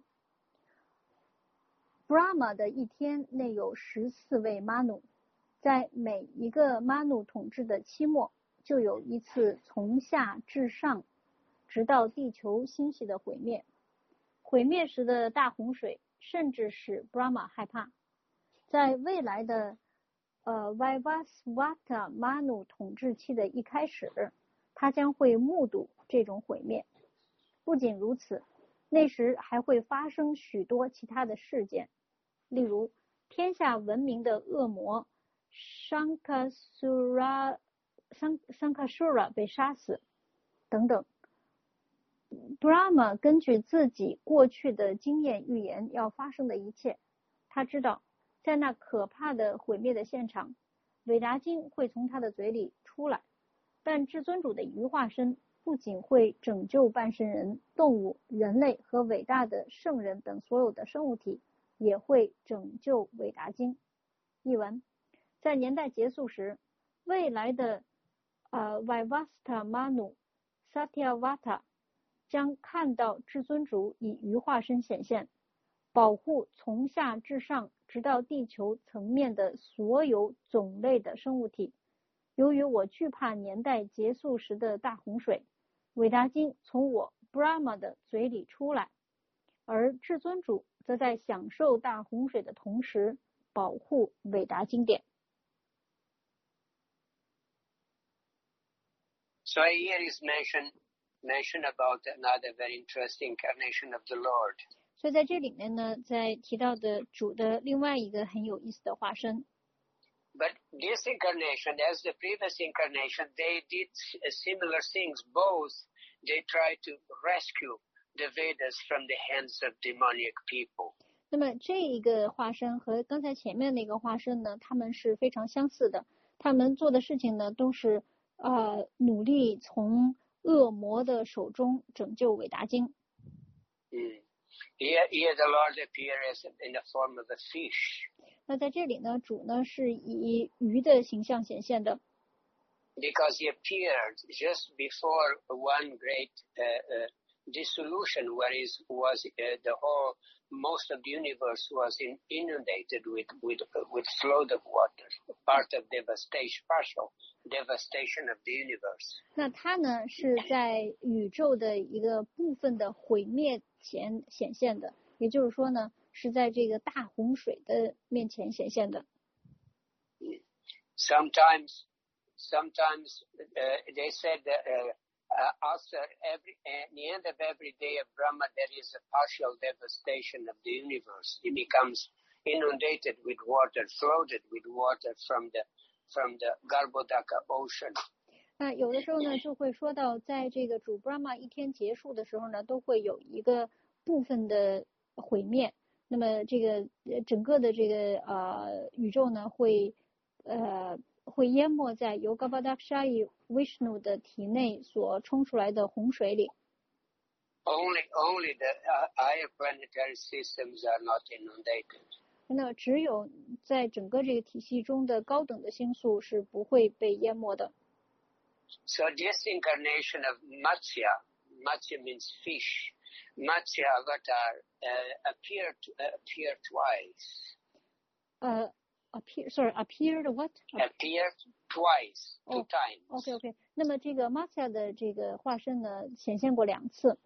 Brahma 的一天内有十四位 Manu， 在每一个 Manu 统治的期末，就有一次从下至上直到地球星系的毁灭。毁灭时的大洪水甚至使 Brahma 害怕。在未来的呃 Vaivasvata Manu 统治期的一开始，他将会目睹这种毁灭。不仅如此，那时还会发生许多其他的事件，例如天下闻名的恶魔 Shankasura Shankasura 被杀死等等。Brahma 根据自己过去的经验预言要发生的一切，他知道在那可怕的毁灭的现场，韦达经会从他的嘴里出来，但至尊主的鱼化身不仅会拯救半身人、动物、人类和伟大的圣人等所有的生物体，也会拯救韦达经。译文：在年代结束时，未来的呃 Vivastamanu Satyavata 将看到至尊主以鱼化身显现，保护从下至上直到地球层面的所有种类的生物体。由于我惧怕年代结束时的大洪水，韦达经从我 Brahma 的嘴里出来，而至尊主则在享受大洪水的同时保护韦达经典。 So here is mention mention about another very interesting incarnation of the Lord. 所以在这里面呢，在提到的主的另外一个很有意思的化身。 But this incarnation, as the previous incarnation, they did similar things. Both they tried to rescue the Vedas from the hands of demonic people. 那么这一个化身和刚才前面那个化身呢，他们是非常相似的。他们做的事情呢，都是呃努力从恶魔的手中拯救韦达经。 Mm. Here, here the Lord appears in the form of a fish. 那在这里呢，主呢是以鱼的形象显现的。 Because he appeared just before one great uh, uh, dissolution, where is was uh, the whole most of the universe was in, inundated with with uh, with flood of water, part of devastation, partial devastation of the universe. 那它呢是在宇宙的一个部分的毁灭前显现的，也就是说呢，是在这个大洪水的面前显现的。 Sometimes, sometimes uh, they said that uh, uh, after every at the end of every day of Brahma, there is a partial devastation of the universe. It becomes inundated with water, flooded with water from the from the Garbhodaka ocean. 那有的时候呢，就会说到，在这个主 Brahma 一天结束的时候呢，都会有一个部分的毁灭。那么这个整个的这个呃宇宙呢，会呃会淹没在由 Garbhodakashayi Vishnu 的体内所冲出来的洪水里。 Only, only the uh, higher planetary systems are not inundated. 那只有在整个这个体系中的高等的星宿是不会被淹没的。 So this incarnation of Matsya, Matsya means fish. Matsya Avatar uh, appeared uh, appeared twice. Uh, appear, sorry, appeared what? Appeared twice, two oh, times. OK OK。那么这个 Matsya 的这个化身呢，显现过两次。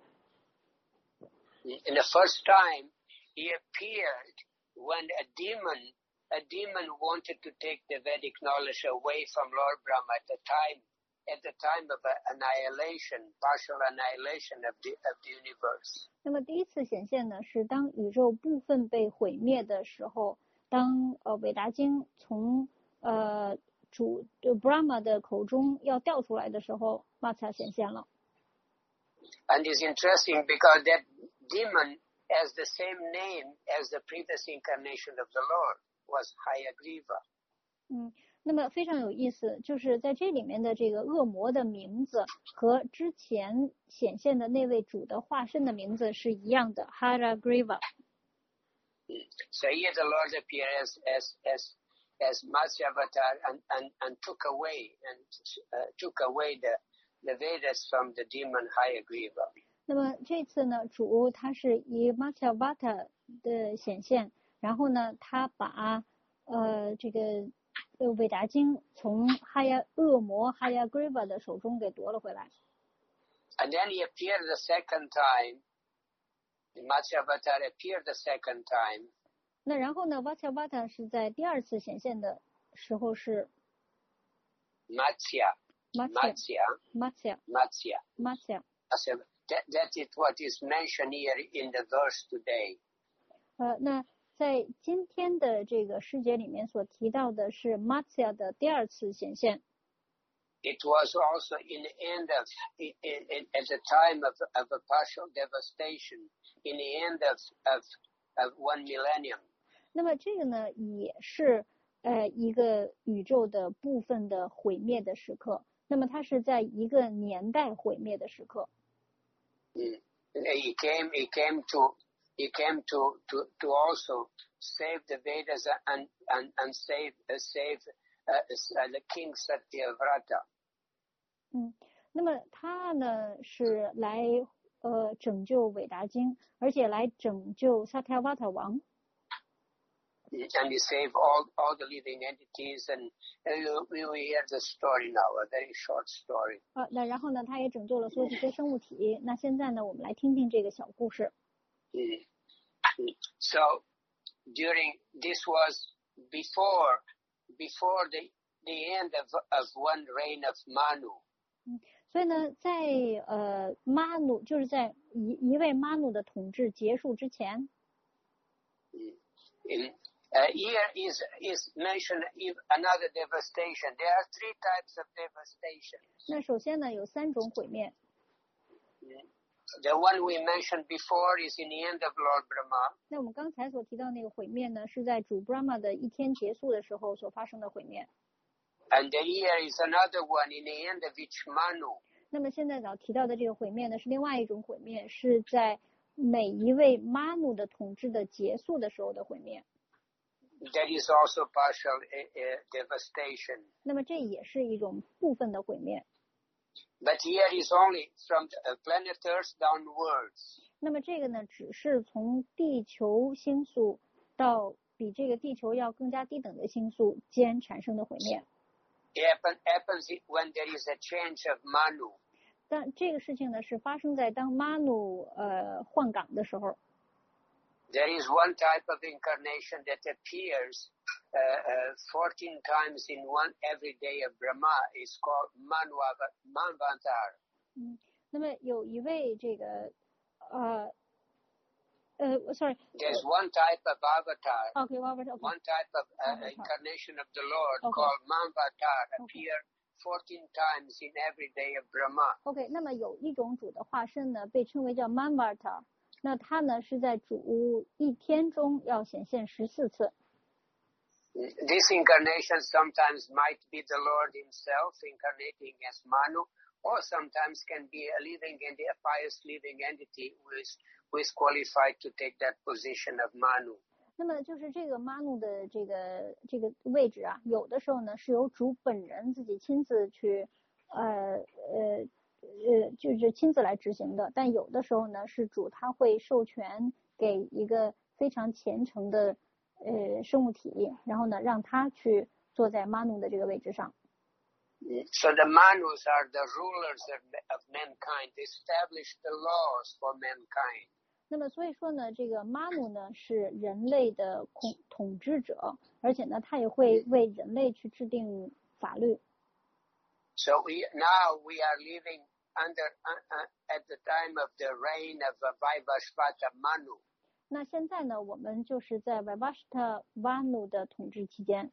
In the first time, he appeared when a demon, a demon wanted to take the Vedic knowledge away from Lord Brahma at the time. At the time of annihilation, partial annihilation of the of the universe. 那么第一次显现呢，是当宇宙部分被毁灭的时候，当呃韦达经从呃主 Brahma 的口中要掉出来的时候，玛萨显现了。 And it's interesting because that demon has the same name as the previous incarnation of the Lord, was Hayagriva. 嗯。那么非常有意思，就是在这里面的这个恶魔的名字和之前显现的那位主的化身的名字是一样的 Hayagriva。 So here the Lord appeared as as as as Matsya Avatar and, and, and took away and uh, took away the the Vedas from the demon Hayagriva. 那么这次呢，主他是以 Matsya Avatar 的显现，然后呢，他把呃这个呃韦达经从哈亚恶魔哈亚 Griva 的手中给夺了回来。 And then he appeared the second time. Matsya Avatar appeared the second time. 那然后呢 Matsya Avatar 是在第二次显现的时候是 Matsya Matsya Matsya Matsya Matsya. Matsya That, that is what is mentioned here in the verse today. 呃那在今天的这个诗节里面所提到的是 Matsya 的第二次显现。 It was also in the end of, in, in, at the time of, of a partial devastation, in the end of, of, of one millennium. 那么这个呢，也是呃一个宇宙的部分的毁灭的时刻， 那么它是在一个年代毁灭的时刻。 Mm. He came, he came to, he came to, to, to also save the Vedas and, and, and save, uh, save uh, the king Satyavrata. 嗯，那么他呢是来呃拯救韦达经，而且来拯救萨特亚瓦塔王。 And he saved all, all the living entities, and uh, we will hear the story now, a very short story. 啊，那然后呢，他也拯救了所有这些生物体。那现在呢，我们来听听这个小故事。 Mm. So, during, this was before, before the, the end of, of one reign of Manu. 嗯，所以呢，在呃马努，就是在一一位马努的统治结束之前。 Mm. In, Uh, here is, is mentioned another devastation. There are three types of devastation. 那首先呢，有三种毁灭。 The one we mentioned before is in the end of Lord Brahma. 那我们刚才所提到那个毁灭呢，是在主 Brahma 的一天结束的时候所发生的毁灭。 And here is another one in the end of each Manu. 那么现在早提到的这个毁灭呢，是另外一种毁灭，是在每一位 Manu 的统治的结束的时候的毁灭。 That is also partial uh, uh, devastation. 那么这也是一种部分的毁灭。 But here is only from the planet Earth downwards. 那么这个呢，只是从地球星宿到比这个地球要更加低等的星宿间产生的毁灭。 It happen, happens when there is a change of Manu. 但这个事情呢，是发生在当 Manu 呃换岗的时候。 There is one type of incarnation that appears uh, uh, fourteen times in one every day of Brahma. It's called Manvantar. 嗯，那么有一位这个呃呃 ，sorry. There's one type of avatar. Okay, avatar. Okay. One type of uh, incarnation of the Lord okay. called Manvantar okay. appear fourteen times in every day of Brahma. OK， 那么有一种主的化身呢，被称为叫 Manvantar。那它呢是在主一天中要显现十四次。 This incarnation sometimes might be the Lord himself incarnating as Manu, or sometimes can be a living entity, a pious living entity who is, who is qualified to take that position of Manu. 那么就是这个 Manu 的这个这个位置啊，有的时候呢是由主本人自己亲自去，呃呃。呃，就是亲自来执行的，但有的时候呢，是主他会授权给一个非常虔诚的呃生物体，然后呢，让他去坐在 Manu 的这个位置上。 So the Manus are the rulers of, of mankind, establish the laws for mankind. 那么所以说呢，这个 Manu 呢是人类的统统治者，而且呢，他也会为人类去制定法律。 So we now we are living under uh, uh, at the time of the reign of uh, Vaivashvata Manu. 那现在呢，我们就是在 Vaivashvata Manu 的统治期间。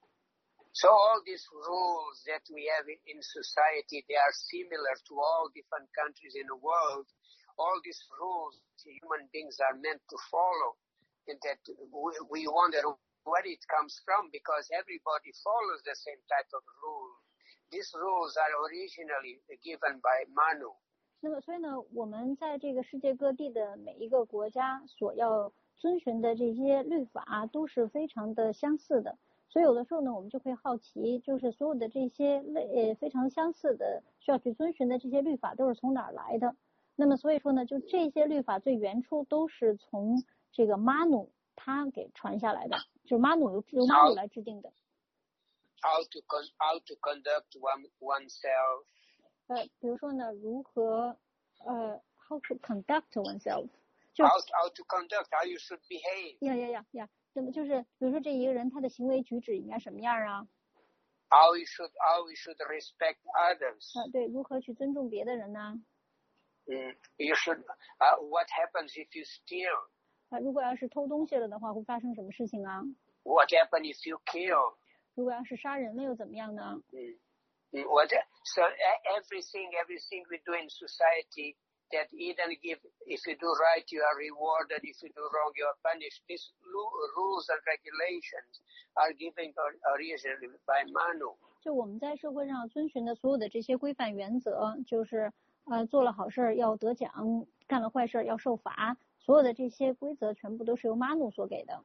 So all these rules that we have in society, they are similar to all different countries in the world. All these rules human beings are meant to follow, and that we, we wonder where it comes from because everybody follows the same type of rules. These rules are originally given by Manu. 那么，所以呢，我们在这个世界各地的每一个国家所要遵循的这些律法都是非常的相似的。所以有的时候呢，我们就会好奇，就是所有的这些类呃非常相似的需要去遵循的这些律法都是从哪儿来的？那么所以说呢，就这些律法最原初都是从这个 Manu 他给传下来的，就是 Manu 由由 Manu 来制定的。 How to con how to conduct one oneself. 呃，比如说呢，如何呃 how to conduct oneself. 就 how how to conduct, how you should behave. 呀呀呀呀，那么就是比如说这一个人他的行为举止应该什么样啊 ？How you should how you should respect others. 啊，对，如何去尊重别的人呢？ 嗯 ，You should. Uh, what happens if you steal? 啊，如果要是偷东西了的话，会发生什么事情啊 ？What happens if you kill? 如果要是杀人了又怎么样呢？ 嗯嗯 ，What? So everything, everything we do in society that either give, if you do right, you are rewarded. If you do wrong, you are punished. These rules and regulations are given originally by Manu. 就我们在社会上遵循的所有的这些规范原则，就是呃做了好事要得奖，干了坏事要受罚，所有的这些规则全部都是由妈努所给的。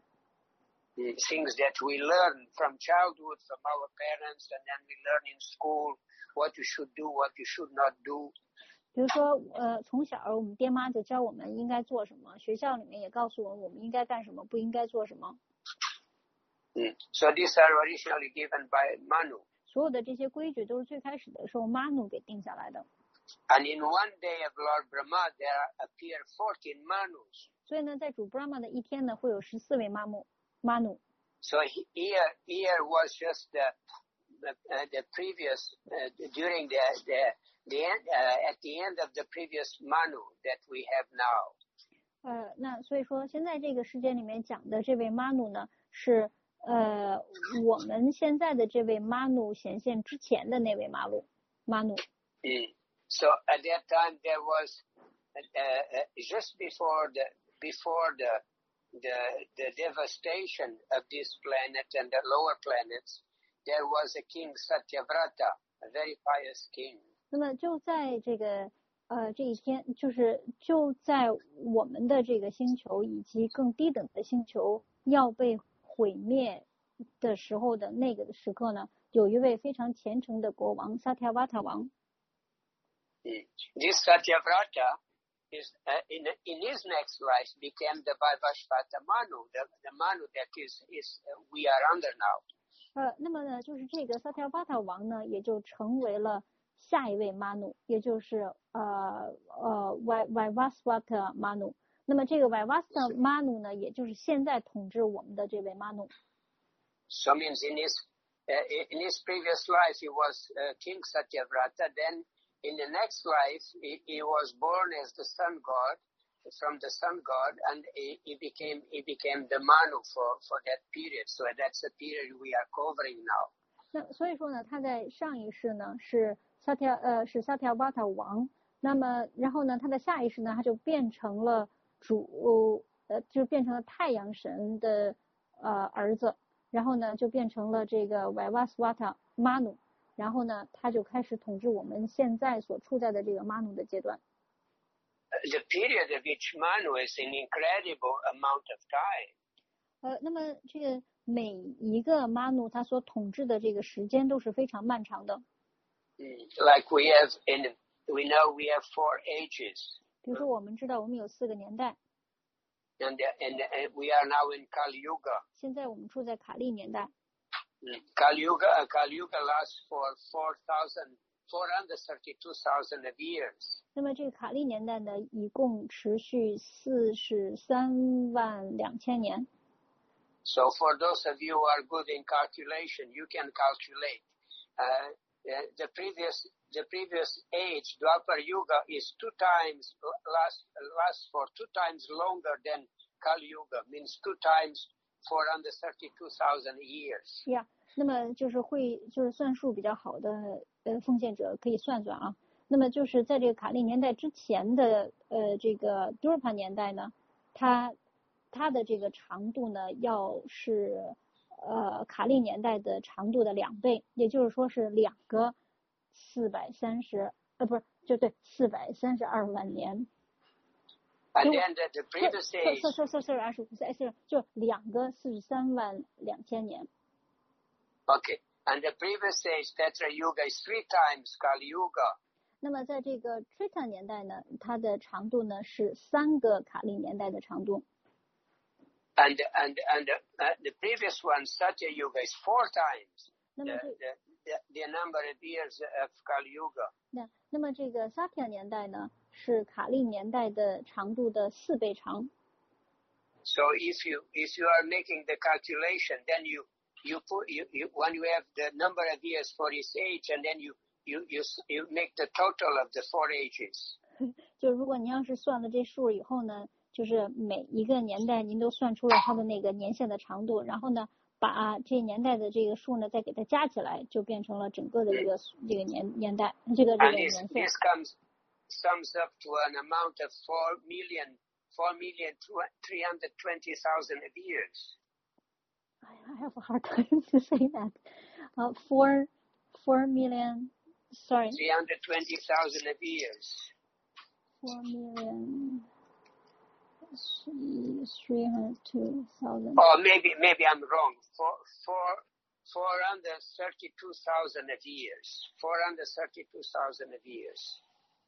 Things that we learn from childhood from our parents, and then we learn in school what you should do, what you should not do. 比如说，呃，从小我们爹妈就教我们应该做什么，学校里面也告诉我们我们应该干什么，不应该做什么。 Mm. So these are originally given by Manu. 所有的这些规矩都是最开始的时候妈努给定下来的。 And in one day of Lord Brahma, there appear fourteen Manus. 所以呢，在主 Brahma 的一天呢，会有十四位妈努。妈努。 So here, here was just the the, uh, the previous uh, during the the the end uh, at the end of the previous Manu that we have now. 呃，那所以说现在这个世界里面讲的这位妈努呢，是呃我们现在的这位妈努显现之前的那位妈努妈努。 Mm. So at that time there was uh, uh, just before the before the the the devastation of this planet and the lower planets, there was a king Satyavrata, a very pious king. 那么就在这个呃这一天，就是就在我们的这个星球以及更低等的星球要被毁灭的时候的那个时刻呢，有一位非常虔诚的国王萨提亚瓦塔王。 Mm. This Satyavrata is uh, in in his next life became the Vaivashvata Manu, the, the Manu that is is uh, we are under now. 呃，那么呢，就是这个萨提亚瓦塔王呢，也就成为了下一位妈努，也就是呃呃 Vaivasvata 妈努。那么这个 Vaivasvata 妈努呢，也就是现在统治我们的这位妈努。 So means in his uh, in his previous life he was uh, King Satyavrata. Then in the next life he, he was born as the sun god, from the sun god, and he, he became he became the Manu for for that period. So that's the period we are covering now. 那所以说呢，他在上一世呢是萨提亚呃是萨提亚瓦塔王，那么然后呢他的下一世呢他就变成了主呃就变成了太阳神的呃儿子，然后呢就变成了这个 Vaivasvata 妈努，然后呢他就开始统治我们现在所处在的这个妈努的阶段。 The period of each Manu is an incredible amount of time. 呃，那么这个每一个妈努他所统治的这个时间都是非常漫长的。 Like we have in, we know we have four ages. 比如说我们知道我们有四个年代。 And, and, and we are now in Kali Yuga. 现在我们处在卡利年代。 Kali Yuga, Kali Yuga lasts for four thousand four hundred thirty-two thousand years. 那么这个卡利年代呢，一共持续四十三万两千年。 So for those of you who are good in calculation, you can calculate. Uh, the previous the previous age, Dwapar Yuga, is two times last lasts for two times longer than Kali Yuga, means two times four hundred thirty-two thousand years. Yeah. 那么就是会就是算数比较好的呃奉献者可以算算啊。那么就是在这个卡利年代之前的呃这个 Dwapar 年代呢，它它的这个长度呢要是呃卡利年代的长度的两倍，也就是说是两个四百三十呃不是就对四百三十二万年。 And then the, the previous age. 四四四四二十五四是就两个四十三万两千年。 Okay, and the previous age, Tetra Yuga, is three times Kali Yuga. 那么在这个 Treta 年代呢，它的长度呢是三个卡利年代的长度。 And and and uh, the previous one, Satya Yuga, is four times the, the, the, the number of years of Kali Yuga. 那那么这个 Satya 年代呢，是卡利年代的长度的四倍长。 So if you if you are making the calculation, then you you put you, you when you have the number of years for each age, and then you you you you make the total of the four ages. 就如果您要是算了这数以后呢，就是每一个年代您都算出了它的那个年限的长度，然后呢，把这年代的这个数呢再给它加起来，就变成了整个的这个这个年年代这个这个年限。 And this, this comes sums up to an amount of four million four million three hundred twenty thousand years. I have a hard time to say that. Uh, four four million, sorry. three hundred twenty thousand years. Four million, three, three hundred two thousand. Or maybe, maybe I'm wrong. Four, four, four hundred thirty-two thousand years. Four hundred thirty-two thousand years.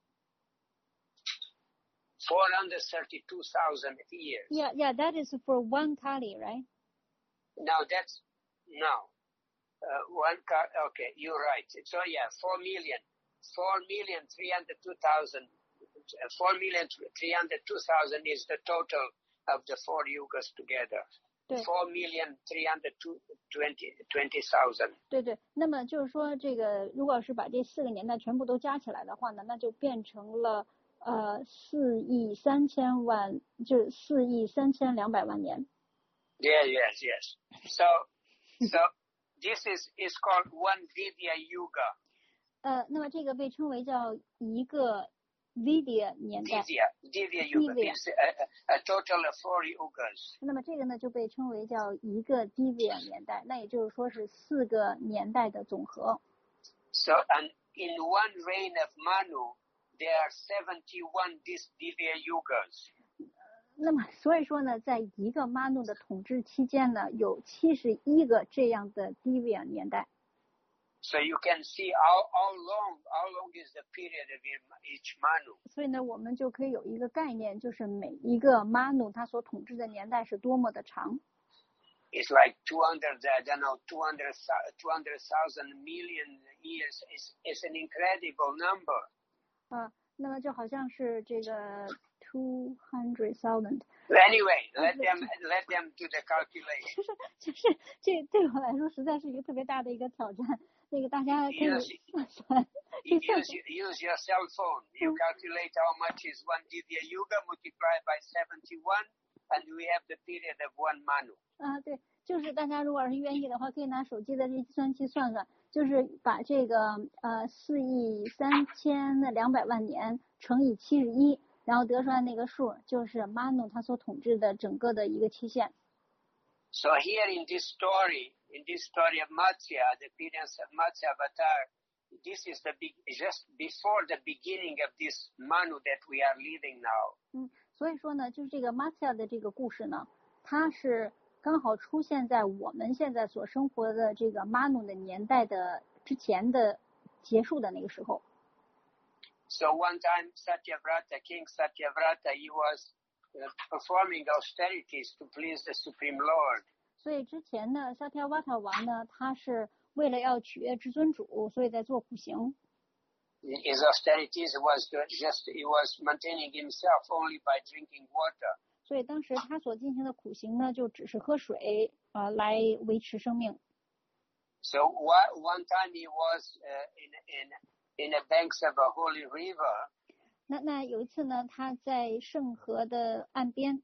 Four hundred thirty-two thousand years. Yeah, yeah, that is for one Kali, right? Now that's, no. Uh, one car, okay, you're right. So yeah, four million. Four million three hundred two thousand. Four million three hundred two thousand is the total of the four yugas together. Four million three hundred twenty twenty thousand. 对对，那么就是说，这个如果是把这四个年代全部都加起来的话呢，那就变成了呃四亿三千万，就是四亿三千两百万年。 Yes, yes, yes. So, so this is is called one Vidya Yuga. 呃，那么这个被称为叫一个 Vidya 年代。 Vidya, Vidya Yuga is a, a total of four yugas. 那么这个呢就被称为叫一个 Divya 年代，那也就是说是四个年代的总和。 So, and in one reign of Manu, there are seventy-one these Divya yugas. 那么所以说呢，在一个 Manu 的统治期间呢，有七十一个这样的 Divya 年代。 So you can see how, how long how long is the period of each Manu. 所以呢，我们就可以有一个概念，就是每一个 Manu 它所统治的年代是多么的长。 It's like two hundred, I don't know, two hundred, two hundred thousand million years. It's, it's an incredible number. 啊，那么就好像是这个 two hundred thousand. Anyway, let them let them do the calculation. 就是就是这对我来说实在是一个特别大的一个挑战。那个大家可以算算。 Use, use your cell phone. You calculate how much is one Divya Yuga multiplied by seventy-one, and we have the period of one Manu. 啊，对，就是大家如果是愿意的话，可以拿手机的这计算器算算，就是把这个呃四亿三千两百万年乘以七十一，然后得出来那个数，就是 Manu 它所统治的整个的一个期限。 So here in this story, in this story of Matsya, the appearance of Matsya Avatar, this is the big, just before the beginning of this Manu that we are living now. 嗯，所以说呢，就是这个 Matsya 的这个故事呢，它是刚好出现在我们现在所生活的这个 Manu 的年代的之前的结束的那个时候。 So one time Satyavrata, King Satyavrata, he was performing austerities to please the Supreme Lord. 所以之前呢，沙特瓦塔王呢，他是为了要取悦至尊主，所以在做苦行。 His austerities was just he was maintaining himself only by drinking water. 所以当时他所进行的苦行呢，就只是喝水啊、呃，来维持生命。 So one one time he was uh, in in in the banks of a holy river. 那那有一次呢，他在圣河的岸边。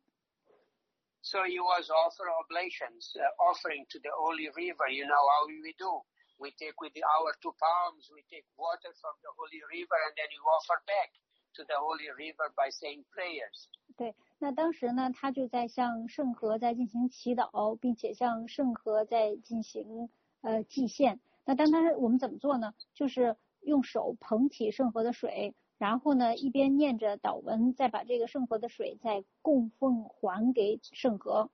So he was offering oblations, uh, offering to the holy river. You know how we do. We take with our two palms, we take water from the holy river, and then you offer back to the holy river by saying prayers. 对，那当时呢，他就在向圣河在进行祈祷，并且向圣河在进行呃祭献。那当他我们怎么做呢？就是用手捧起圣河的水。然后呢，一边念着祷文，再把这个圣河的水再供奉还给圣河。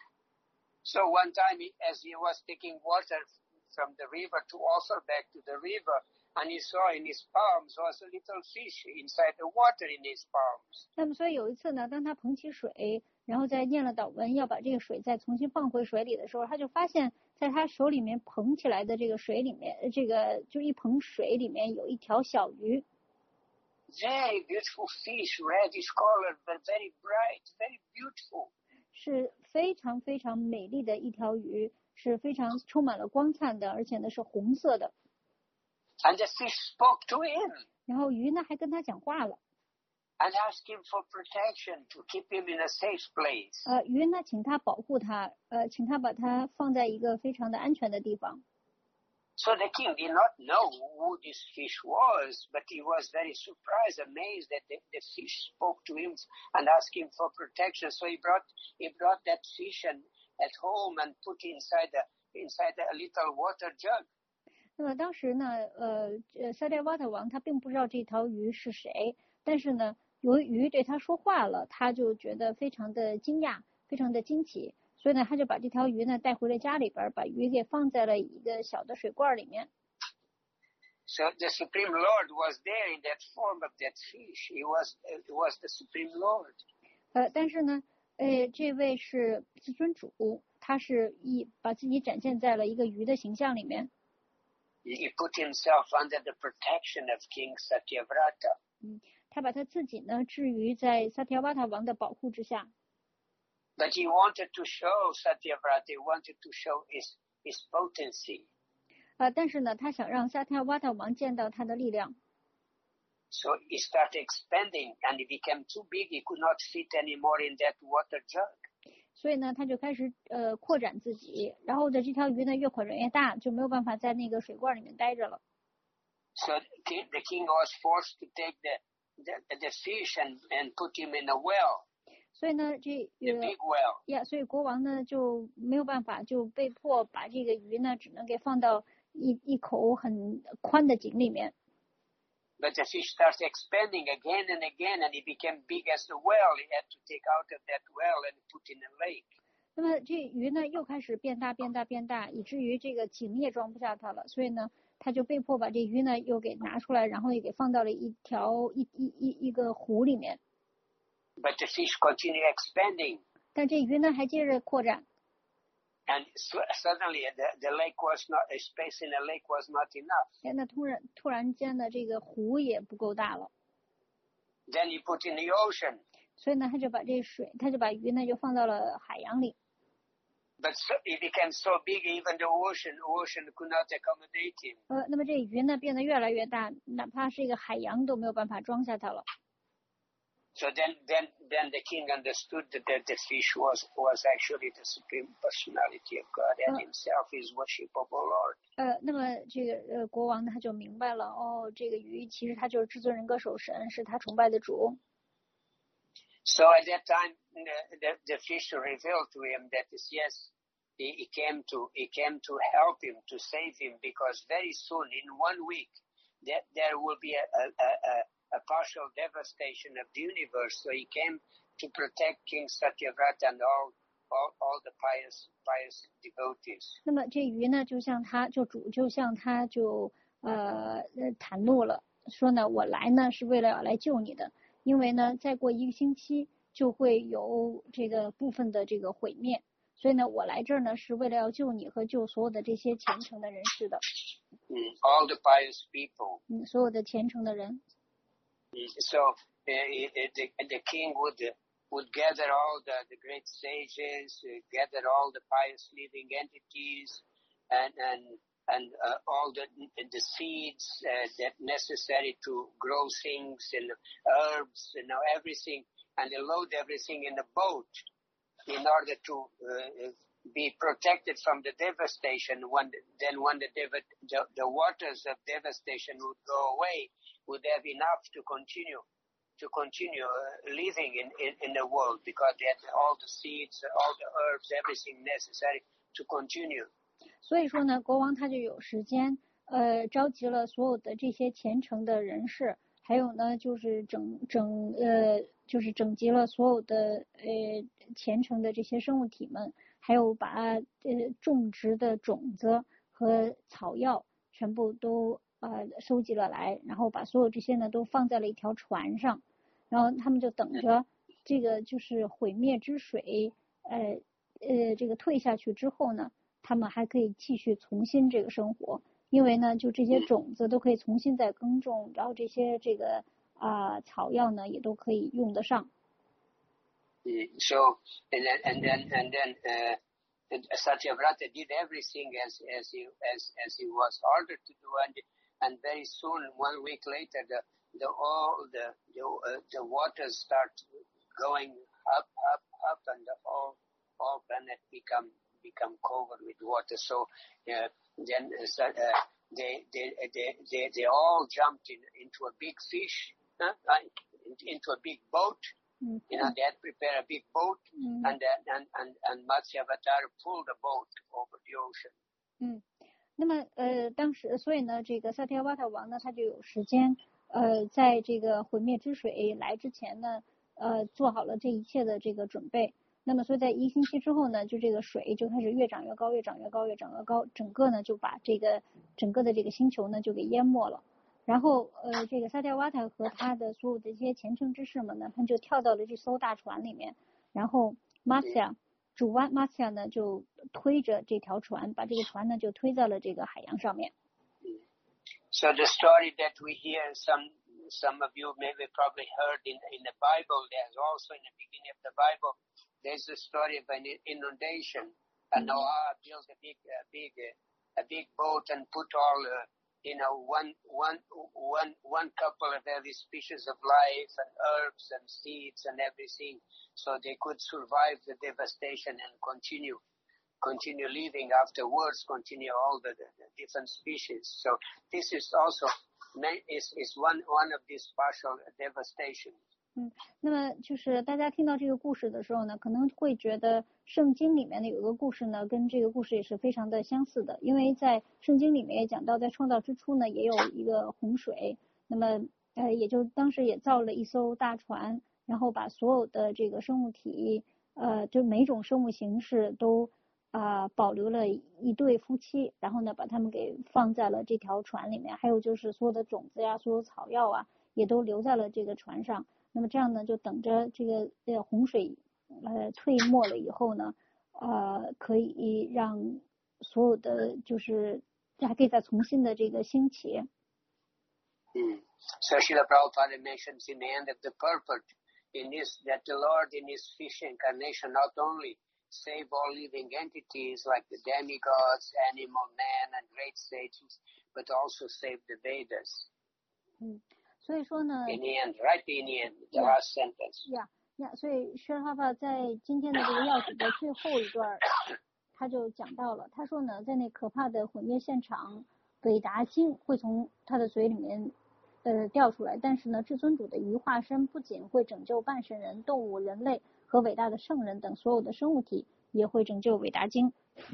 So one time, he, as he was taking water from the river to offer back to the river, and he saw in his palms was a little fish inside the water in his palms. 那么，所以有一次呢，当他捧起水，然后再念了祷文，要把这个水再重新放回水里的时候，他就发现，在他手里面捧起来的这个水里面，这个就一捧水里面有一条小鱼。 Very beautiful fish, reddish color, but very bright, very beautiful. 是非常非常美丽的一条鱼，是非常充满了光灿的，而且呢是红色的。 And the fish spoke to him. 然后鱼呢还跟他讲话了。 And asked him for protection to keep him in a safe place. 呃，鱼呢请他保护他，呃，请他把他放在一个非常的安全的地方。 So the king did not know who this fish was, but he was very surprised, amazed that the, the fish spoke to him and asked him for protection. So he brought he brought that fish and, at home and put inside the inside a little water jug. 那么当时呢，呃，呃，萨蒂瓦塔王他并不知道这条鱼是谁，但是呢，由于鱼对他说话了，他就觉得非常的惊讶，非常的惊奇，所以呢，他就把这条鱼呢带回了家里边，把鱼给放在了一个小的水罐里面。 So the Supreme Lord was there in that form of that fish. He was, he was the Supreme Lord. 呃，但是呢，呃，这位是至尊主，他是一把自己展现在了一个鱼的形象里面。 He put himself under the protection of King Satyavrata. 嗯，他把他自己呢置于在萨提瓦塔王的保护之下。 But he wanted to show Satyavrata, he wanted to show his, his potency. 啊，但是呢，他想让萨提瓦塔王见到他的力量。 So he started expanding and he became too big, he could not fit anymore in that water jug. 所以呢，他就开始呃扩展自己，然后的这条鱼呢越扩展越大，就没有办法在那个水罐里面待着了。 So king, the king was forced to take the, the, the fish and, and put him in a well. 所以呢，这 The 呃 big well. 呀，所以国王呢就没有办法，就被迫把这个鱼呢只能给放到一一口很宽的井里面。 But the fish starts expanding again and again, and it became big as the well. He had to take out of that well and put in a lake. 那么这鱼呢又开始变大变大变大，以至于这个井也装不下它了，所以呢他就被迫把这鱼呢又给拿出来，然后也给放到了一条一一一一个湖里面。 But the fish continued expanding. 但这鱼呢还接着扩展。 And so, suddenly the, the lake was not, a space in the lake was not enough. 哎，那突然突然间呢，这个湖也不够大了。 Then he put in the ocean. 所以呢，他就把这水，他就把鱼呢就放到了海洋里。 But so, it became so big, even the ocean, ocean could not accommodate him. 呃，那么这鱼呢变得越来越大，哪怕是一个海洋都没有办法装下它了。 So then, then, then the king understood that the fish was, was actually the supreme personality of God and himself is worshipable Lord. 呃，那么这个呃国王呢他就明白了，哦，这个鱼其实他就是至尊人格守神，是他崇拜的主。 So at that time, the, the, the fish revealed to him that yes, he, he came to he came to help him, to save him, because very soon, in one week, that there will be a, a, a, a partial devastation of the universe. So he came to protect King Satyavrata and all all, all the pious pious devotees. 那么这鱼呢，就像他就主就像他就呃袒露了，说呢，我来呢是为了要来救你的。因为呢，再过一个星期就会有这个部分的这个毁灭，所以呢，我来这儿呢是为了要救你和救所有的这些虔诚的人士的。 Mm, all the pious people. 嗯，所有的虔诚的人。 Mm, so uh, the, the king would uh, would gather all the, the great sages, uh, gather all the pious living entities, and and and uh, all the the seeds uh, that necessary to grow things and herbs and you know, everything, and they load everything in a boat in order to uh, be protected from the devastation. When then when the, the the waters of devastation would go away, would have enough to continue to continue uh, living in, in in the world because they had all the seeds, all the herbs, everything necessary to continue. 所以说呢，国王他就有时间，呃，召集了所有的这些虔诚的人士，还有呢，就是整整呃，就是整集了所有的呃虔诚的这些生物体们，还有把呃种植的种子和草药全部都呃收集了来，然后把所有这些呢都放在了一条船上，然后他们就等着这个就是毁灭之水，呃呃这个退下去之后呢。他们还可以继续重新这个生活，因为呢，就这些种子都可以重新再耕种，然后这些这个啊、呃、草药呢也都可以用得上。 So and then and then and then uh, Satyavrata did everything as as he as as he was ordered to do, and and very soon, one week later, the the all the the, uh, the waters start going up up up, and the whole whole planet become. become covered with water. So uh, then uh, they, they they they they all jumped in, into a big fish, huh? into a big boat. Mm-hmm. You know, they had prepared a big boat, mm-hmm. and, and and and Matsyavatara pulled the boat over the ocean. 嗯， 那么呃，当时所以呢，这个萨提亚瓦塔王呢，他就有时间呃，在这个毁灭之水来之前呢，呃，做好了这一切的这个准备。那么所以在一星期之后呢，就这个水就开始越长越高，越长越高，越长越高，整个呢就把这个整个的这个星球呢就给淹没了。然后呃，这个萨提亚瓦塔和他的所有的这些虔诚之士们呢，他们就跳到了这艘大船里面，然后马斯亚主湾马斯亚呢就推着这条船，把这个船呢就推在了这个海洋上面。 So the story that we hear, some some of you maybe probably heard in in the Bible. There's also in the beginning of the Bible, there's a story of an inundation. And Noah built a big a big a big boat and put all uh, you know one one one one couple of every species of life and herbs and seeds and everything, so they could survive the devastation and continue. continue living afterwards, continue all the, the, the different species. So this is also is is one one of these partial devastation. 嗯，那么就是大家听到这个故事的时候呢，可能会觉得圣经里面的有一个故事呢，跟这个故事也是非常的相似的，因为在圣经里面也讲到，在创造之初呢，也有一个洪水，那么呃，也就当时也造了一艘大船，然后把所有的这个生物体，呃，就每种生物形式都。啊、呃，保留了一对夫妻，然后呢，把他们给放在了这条船里面。还有就是所有的种子呀，所有草药啊，也都留在了这个船上。那么这样呢，就等着这个呃洪水呃退没了以后呢，呃，可以让所有的就是还可以再重新的这个兴起。 嗯 So Srila Prabhupada mentions in the end of the purport in this that the Lord in His fish incarnation not only save all living entities like the demigods, animal, man, and great sages, but also save the Vedas. 嗯，所以说呢 In the end, right in the end, the Yeah. last sentence. Yeah, yeah. 所以施哈巴在今天的这个要旨的最后一段，他就讲到了，他说呢，在那可怕的毁灭现场，韦达经会从他的嘴里面呃掉出来，但是呢，至尊主的鱼化身不仅会拯救半神人、动物、人类。和伟大的圣人等所有的生物体也会拯救伟大经。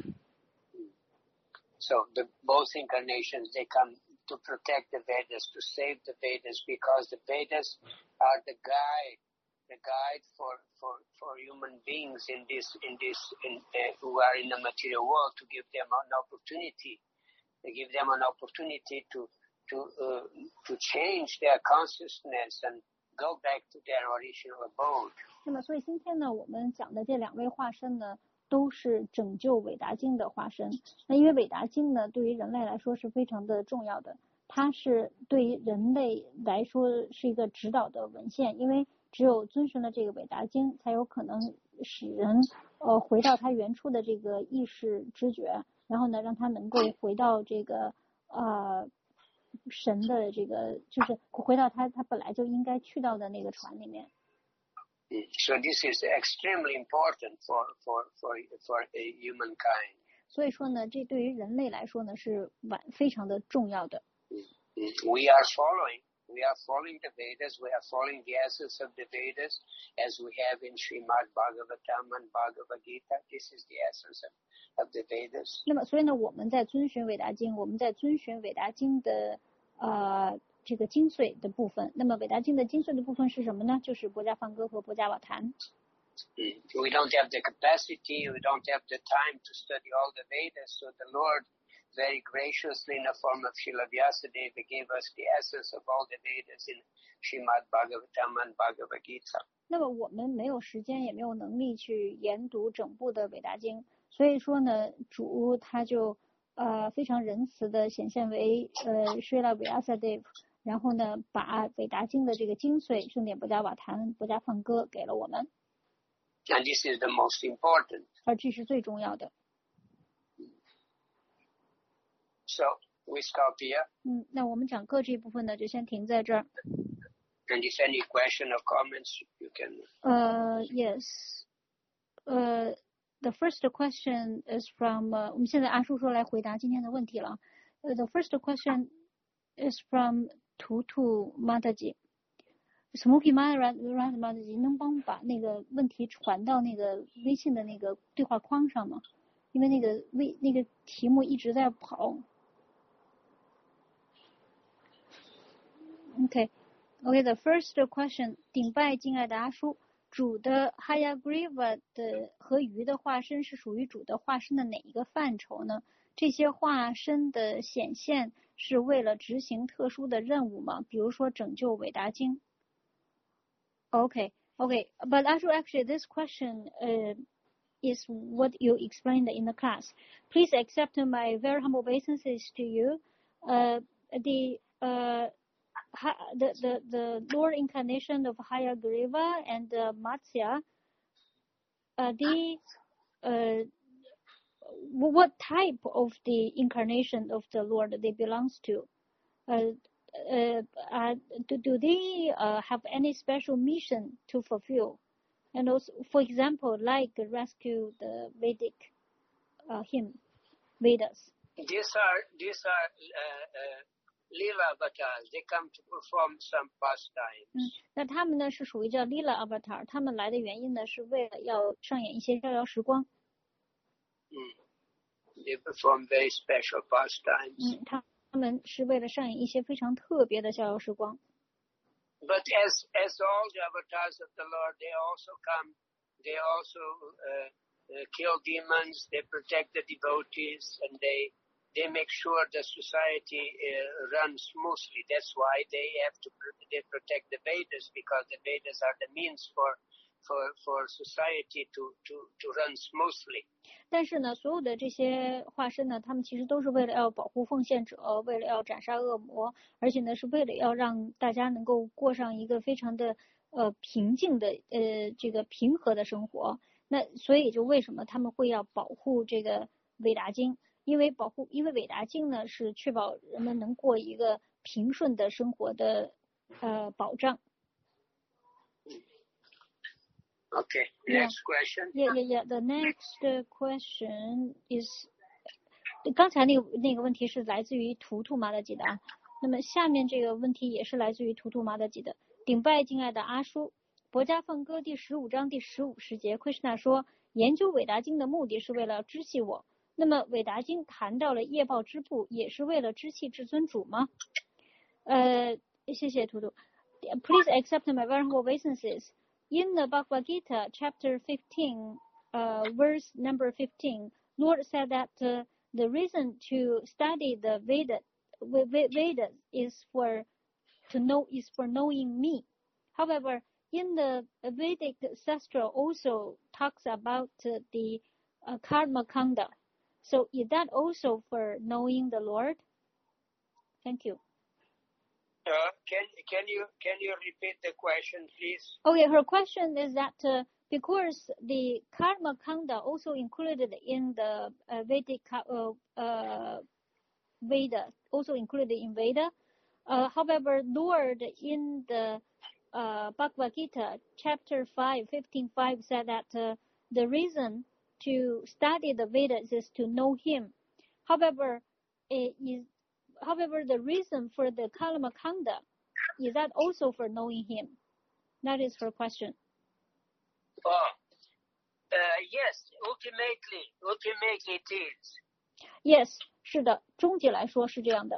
So the both incarnations they come to protect the Vedas, to save the Vedas, because the Vedas are the guide, the guide for for for human beings in this in this in uh, who are in the material world, to give them an opportunity, to give them an opportunity to to uh, to change their consciousness and go back to their original abode. 那么，所以今天呢，我们讲的这两位化身呢，都是拯救韦达经的化身。那因为韦达经呢，对于人类来说是非常的重要的，它是对于人类来说是一个指导的文献，因为只有遵循了这个韦达经，才有可能使人呃回到他原初的这个意识知觉，然后呢，让他能够回到这个呃神的这个，就是回到他他本来就应该去到的那个船里面。 So this is extremely important for for for for humankind. 所以说呢，这对于人类来说呢是完非常的重要的。 We are following, we are following the Vedas. We are following the essence of the Vedas, as we have in Srimad Bhagavatam and Bhagavad Gita. This is the essence of of the Vedas. 那么，所以呢，我们在遵循韦达经，我们在遵循韦达经的呃。这个精髓的部分，那么韦达经的精髓的部分是什么呢？就是波伽梵歌和波伽瓦坛。 We don't have the capacity, we don't have the time to study all the Vedas, so the Lord very graciously in the form of Srila Vyasadeva gave us the essence of all the Vedas in Srimad Bhagavatam and Bhagavad Gita. 那么我们没有时间也没有能力去研读整部的韦达经，所以说呢，主他就呃非常仁慈的显现为呃 Srila Vyasadeva。然后呢，把韦达经的这个精髓，圣典波伽瓦坛、波伽梵歌给了我们。 And this is the most important. 而这是最重要的。 So we stop here. 嗯，那我们讲课这一部分呢，就先停在这儿。 And if any question or comments, you can. Uh, yes. Uh, the first question is from. Uh, 我们现在阿叔说来回答今天的问题了。Uh, the first question is from图图马达吉。Smoky Mara Rad 马达吉，能帮我把那个问题传到那个微信的那个对话框上吗？因为那个微那个题目一直在跑。 Okay, okay. The first question， 顶拜敬爱的阿叔，主的 Hayagriva 的和鱼的化身是属于主的化身的哪一个范畴呢？这些化身的显现是为了执行特殊的任务吗？比如说拯救伟达经。Okay, okay. But actually, this question uh, is what you explained in the class. Please accept my very humble obeisances to you. Uh, the uh, the the the Lord incarnation of Hayagriva and uh, Matsya. Uh, the uh, what type of the incarnation of the Lord they belongs to? Uh, uh, uh, do, do they uh, have any special mission to fulfill? And also, for example, like rescue the Vedic uh, hymn, Vedas. These are these are uh, uh, Lila avatars. They come to perform some pastimes. 嗯，那他们呢是属于叫 Lila avatar， 他们来的原因呢是为了要上演一些逍遥时光。 Mm. They perform very special pastimes. 嗯，他他们是为了上演一些非常特别的逍遥时光。 But as as all the avatars of the Lord, they also come. They also uh, uh, kill demons. They protect the devotees, and they they make sure the society uh, runs smoothly. That's why they have to they protect the Vedas, because the Vedas are the means for for for society to to to run smoothly. 但是呢，所有的这些化身呢，他们其实都是为了要保护奉献者，为了要斩杀恶魔，而且呢，是为了要让大家能够过上一个非常的呃平静的呃这个平和的生活。那所以就为什么他们会要保护这个韦达经？因为保护，因为韦达经呢是确保人们能过一个平顺的生活的呃保障。 Okay, next question. Yeah, yeah, yeah. The next question is 刚才那个那个问题是来自于图图马德吉的啊。那么下面这个问题也是来自于图图马德吉的。顶拜敬爱的阿叔，博家放歌第十五章第十五十节 ，Krishna 说，研究韦达经的目的是为了知悉我。那么韦达经谈到了业报之部，也是为了知悉至尊主吗？呃，谢谢图图。Please accept my very humble obeisances. In the Bhagavad Gita, chapter fifteen, uh, verse number fifteen, Lord said that uh, the reason to study the Veda, Vedas is for to know is for knowing me. However, in the Vedic Sastra also talks about uh, the uh, karma kanda. So is that also for knowing the Lord? Thank you. Uh, can can you can you repeat the question, please? Okay, her question is that uh, because the karma kanda also included in the uh, Vedic uh, uh, Veda, also included in Veda. Uh, however, Lord in the uh, Bhagavad Gita, chapter five, fifteen five, said that uh, the reason to study the Vedas is to know Him. However, it is However, the reason for the karma kanda, is that also for knowing Him? That is her question. Oh, uh, yes, ultimately, ultimately it is. Yes, 是的，终极来说是这样的。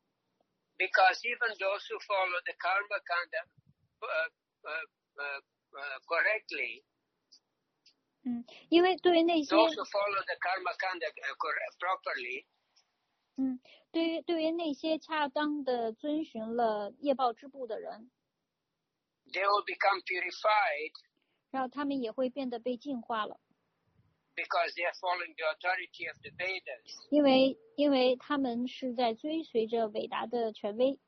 Because even those who follow the karma kanda uh, uh, uh, uh, correctly, 嗯，因为对于那些 those who follow the karma kanda uh, properly, 嗯，对于对于那些恰当的遵循了业报之部的人， they will become purified, 然后他们也会变得被净化了， because they are following the authority of the Vedas. 因为因为他们是在追随着伟大的权威。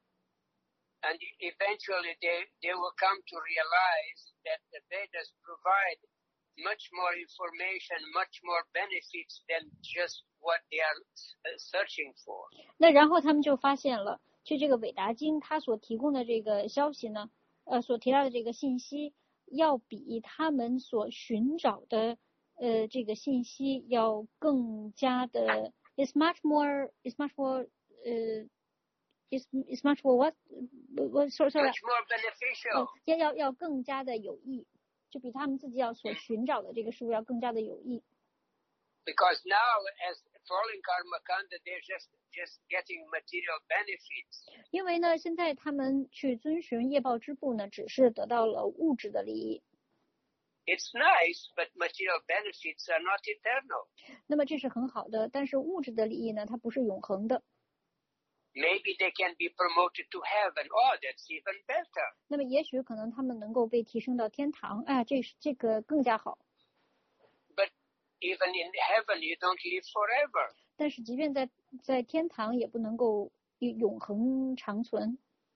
And eventually they, they will come to realize that the Vedas provide much more information, much more benefits than just what they are searching for. 那然后他们就发现了，就这个韦达经它所提供的这个消息呢，呃，所提到的这个信息，要比他们所寻找的呃这个信息要更加的 is much more is much more 呃 is is much more what what sorry sorry much more beneficial. 要要要更加的有益，就比他们自己要所寻找的这个事物要更加的有益。 Because now, as following karma kanda, they're just just getting material benefits. 因为呢，现在他们去遵循业报支部呢，只是得到了物质的利益。 It's nice, but material benefits are not eternal. 那么这是很好的，但是物质的利益呢，它不是永恒的。 Maybe they can be promoted to heaven. Oh, that's even better. 那么也许可能他们能够被提升到天堂，哎，这是这个更加好。 But even in heaven, you don't live forever. 但是即便在在天堂，也不能够永恒长存。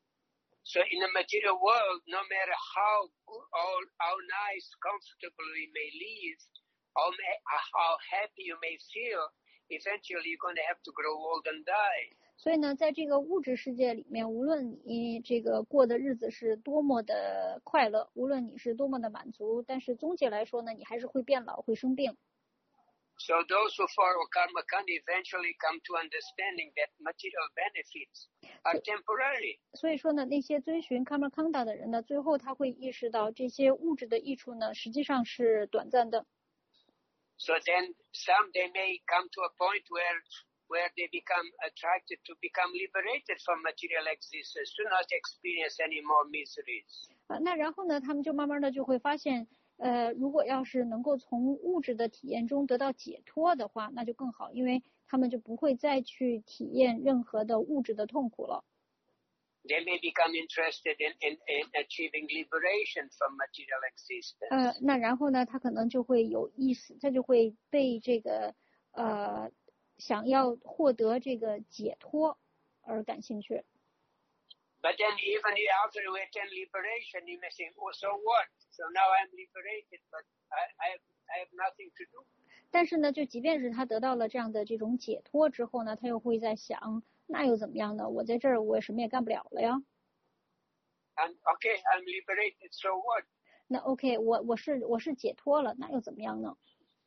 So in the material world, no matter how good, how, how nice, comfortable we may live, how, how happy you may feel, eventually you're going to have to grow old and die. 所以呢，在这个物质世界里面，无论你这个过的日子是多么的快乐，无论你是多么的满足，但是总体来说呢，你还是会变老，会生病。 So those who follow karma kanda eventually come to understanding that material benefits are temporary. 所以说呢，那些遵循 karma kanda 的人呢，最后他会意识到这些物质的益处呢，实际上是短暂的。 So then some they may come to a point where where they become attracted to become liberated from material existence, to not experience any more miseries. 啊，那然后呢，他们就慢慢的就会发现，呃，如果要是能够从物质的体验中得到解脱的话，那就更好，因为他们就不会再去体验任何的物质的痛苦了。 They may become interested in, in, in achieving liberation from material existence. 呃，那然后呢，他可能就会有意思，他就会被这个呃想要获得这个解脱而感兴趣。 But then even after we attain liberation, you may think, oh, so what? So now I'm liberated, but I, I, have, I have nothing to do. 但是呢，就即便是他得到了这样的这种解脱之后呢，他又会在想，那又怎么样呢？我在这儿我什么也干不了了呀。 And okay, I'm liberated, so what? 那 OK， 我我是我是解脱了，那又怎么样呢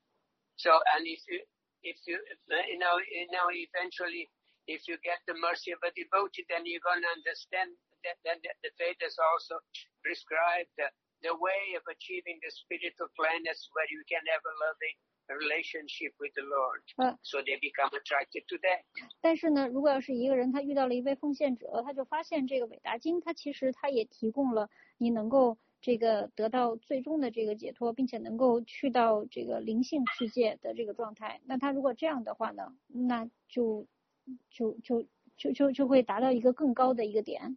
So and if you if you you know you know eventually if you get the mercy of a devotee, then you're going to understand that, that, that the Vedas also prescribe the, the way of achieving the spiritual planets where you can have a loving relationship with the Lord. Uh, so they become attracted to that. 但是呢，如果要是一个人他遇到了一位奉献者，他就发现这个韦达经，它其实它也提供了你能够这个得到最终的这个解脱，并且能够去到这个灵性世界的这个状态。那他如果这样的话呢，那就就就就就就会达到一个更高的一个点。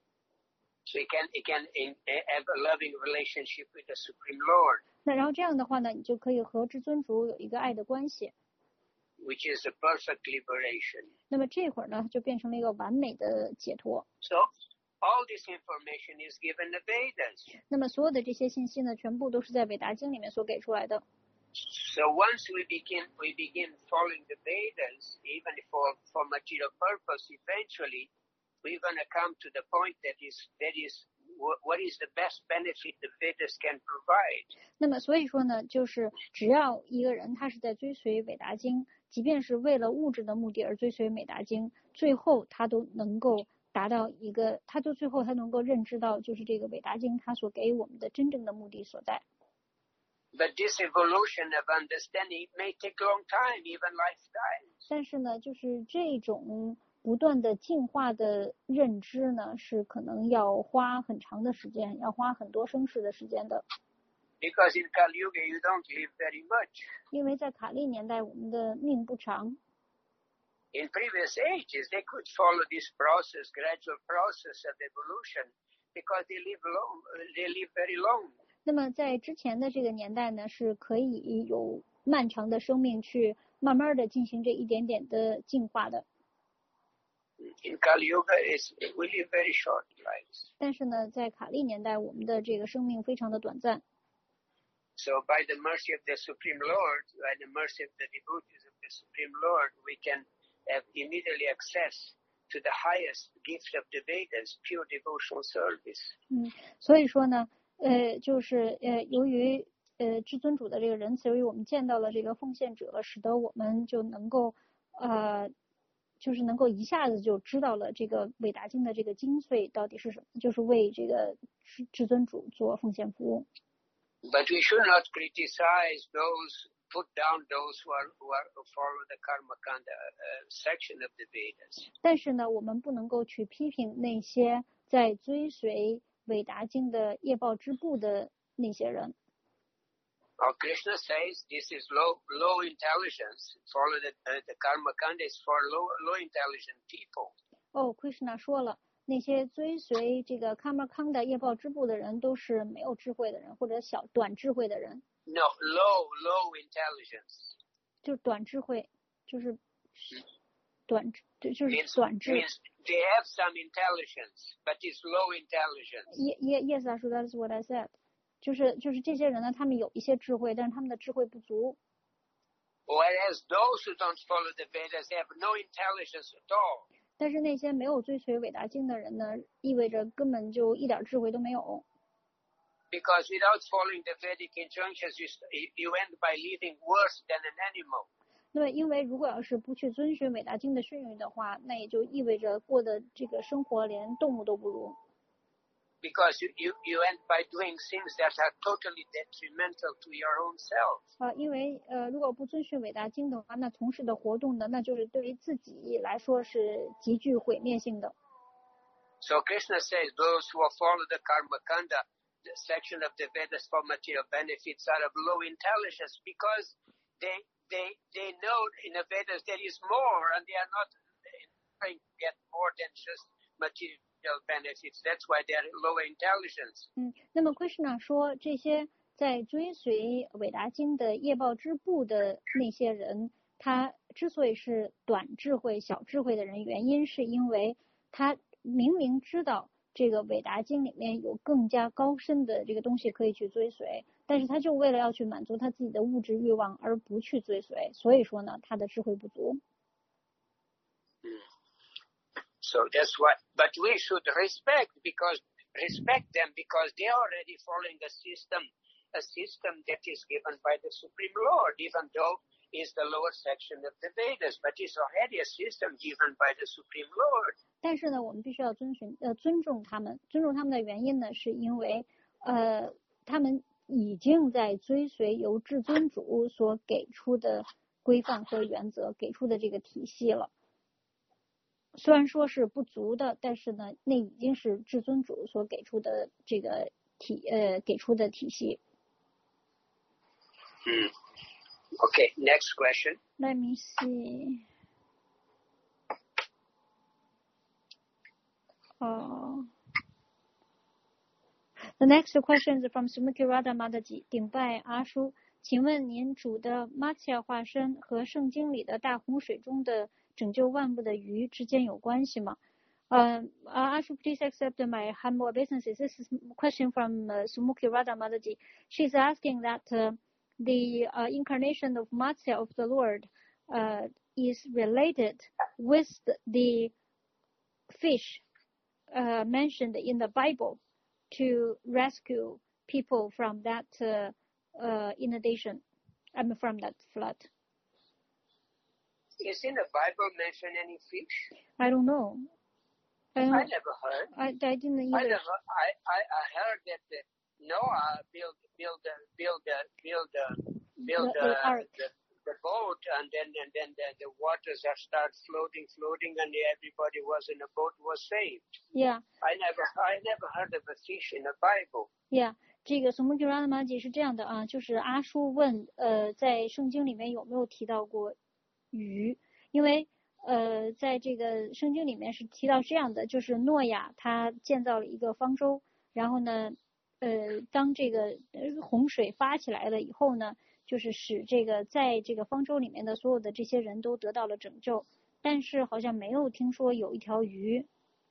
So you can you can in, have a loving relationship with the Supreme Lord. 那然后这样的话呢，你就可以和至尊主有一个爱的关系。 Which is a perfect liberation. 那么这会儿呢，就变成了一个完美的解脱。 So all this information is given the Vedas. 那么所有的这些信息呢，全部都是在韦达经里面所给出来的。 So once we begin we begin following the Vedas, even for for material purpose, eventually we're going to come to the point that is that is what is the best benefit the Vedas can provide. 那么所以说呢，就是只要一个人他是在追随韦达经，即便是为了物质的目的而追随韦达经，最后他都能够达到一个，他就最后他能够认知到，就是这个韦达经他所给我们的真正的目的所在。 But this evolution of understanding may take a long time, even lifetimes. 但是呢，就是这种不断的进化的认知呢，是可能要花很长的时间，要花很多生世的时间的。 Because in Kali Yuga you don't live very much. 因为在卡利年代，我们的命不长。 In previous ages, they could follow this process, gradual process of evolution, because they live long, they live very long. 那么在之前的这个年代呢，是可以有漫长的生命去慢慢的进行这一点点的进化的。 In Kali Yuga, we live very short lives. 但是呢，在卡利年代，我们的这个生命非常的短暂。 So by the mercy of the Supreme Lord, by the mercy of the devotees of the Supreme Lord, we can have immediately access to the highest gift of the Vedas, pure devotional service. 嗯，所以说呢，呃，就是呃，由于呃至尊主的这个仁慈，由于我们见到了这个奉献者，使得我们就能够呃，就是能够一下子就知道了这个韦达经的这个精髓到底是什么，就是为这个至至尊主做奉献服务。 But we should not criticize those put down those who are who are who follow the Karma Kanda uh, section of the Vedas. 但是呢，我们不能够去批评那些在追随韦达经的业报支部的那些人。 Oh, Krishna says this is low low intelligence. Follow the uh, the Karma Kanda is for low low intelligent people. 哦 ，Krishna 说了，那些追随这个 Karma Kanda 业报支部的人都是没有智慧的人，或者小短智慧的人。 No, low low intelligence. 就是短智慧，就是短就就是 Means, 短智。 means they have some intelligence, but it's low intelligence. Ye- ye- Yes, Ashu, that's what I said. 就是就是这些人呢，他们有一些智慧，但是他们的智慧不足。 Whereas those who don't follow the Vedas have no intelligence at all. 但是那些没有追随韦达经的人呢，意味着根本就一点智慧都没有。 Because without following the Vedic injunctions, you, you end by living worse than an animal. 那么，因为如果要是不去遵循韦达经的训谕的话，那也就意味着过的这个生活连动物都不如。 Because you, you, you end by doing things that are totally detrimental to your own self. 啊，因为呃，如果不遵循韦达经的话，那从事的活动呢，那就是对于自己来说是极具毁灭性的。 So Krishna says those who follow the Karma Kanda, the section of the Vedas for material benefits, are of low intelligence because they they they know in the Vedas there is more, and they are not trying to get more than just material benefits. That's why they are lower intelligence. 嗯，那么 Krishna 说，这些在追随韦达经的业报支部的那些人，他之所以是短智慧、小智慧的人，原因是因为他明明知道这个韦达经里面有更加高深的这个东西可以去追随，但是他就为了要去满足他自己的物质欲望而不去追随，所以说呢，他的智慧不足。 So that's why, but we should respect because respect them because they are already following a system, a system that is given by the Supreme Lord, even though it's the lower section of the Vedas, but it's already a system given by the Supreme Lord. 但是呢，我们必须要遵循呃尊重他们，尊重他们的原因呢，是因为呃他们已经在追随由至尊主所给出的规范和原则，给出的这个体系了。虽然说是不足的，但是呢，那已经是至尊主所给出的这个体呃给出的体系。 Hmm. Okay, next question. Let me see. Uh, the next question is from Sumukhi Radha Mataji. 顶拜阿叔，请问您主的 Matsya 化身和圣经里的大洪水中的拯救万物的鱼之间有关系吗？ Uh, Ashu, please accept my humble obeisances. This is a question from uh, Sumukhi Radha Mataji. She's asking that uh, the uh, incarnation of Matsya of the Lord uh, is related with the fish uh, mentioned in the Bible to rescue people from that uh, uh, inundation, I mean from that flood. Is in the Bible mention any fish? I don't know. I, don't, I never heard. I, I didn't either. I never. I, I, I heard that the Noah built build a build a build a build the, a, the ark. the, the boat, and then and then the, the waters are start floating, floating, and everybody was in a boat was saved. Yeah. I never I never heard of a fish in the Bible. Yeah. 这个 Sumukhi Radha Mataji 是这样的啊，就是阿叔问，呃，在圣经里面有没有提到过鱼？因为呃，在这个圣经里面是提到这样的，就是诺亚他建造了一个方舟，然后呢，呃，当这个洪水发起来了以后呢，就是使这个在这个方舟里面的所有的这些人都得到了拯救，但是好像没有听说有一条鱼。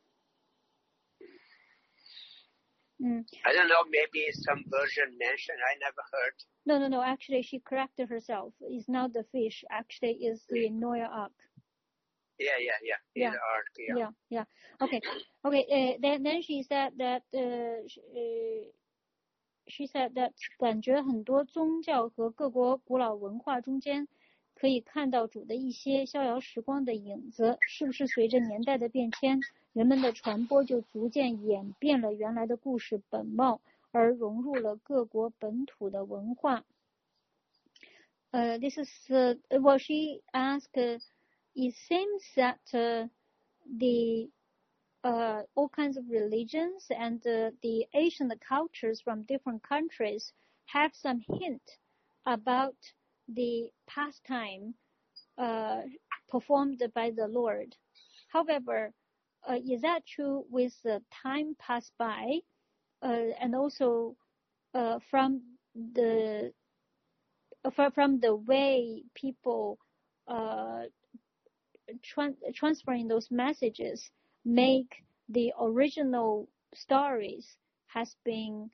嗯 I don't know, maybe some version mentioned. I never heard. No, no, no. Actually, she corrected herself. It's not the fish. Actually, it's the Noah Ark. Yeah, yeah, yeah. Yeah. In the ark, yeah. Yeah, yeah. Okay, okay. Uh, then, then she said that. Uh, she, uh, she said that 感觉很多宗教和各国古老文化中间可以看到主的一些逍遥时光的影子，是不是随着年代的变迁，人们的传播就逐渐演变了原来的故事本貌，而融入了各国本土的文化？ uh, this is uh, well, she asked. Uh, it seems that uh, the uh, all kinds of religions and uh, the Asian cultures from different countries have some hint about the pastime uh, performed by the Lord. However, uh, is that true with the time passed by, uh, and also uh, from the uh, from the way people uh, tran- transferring those messages make the original stories has been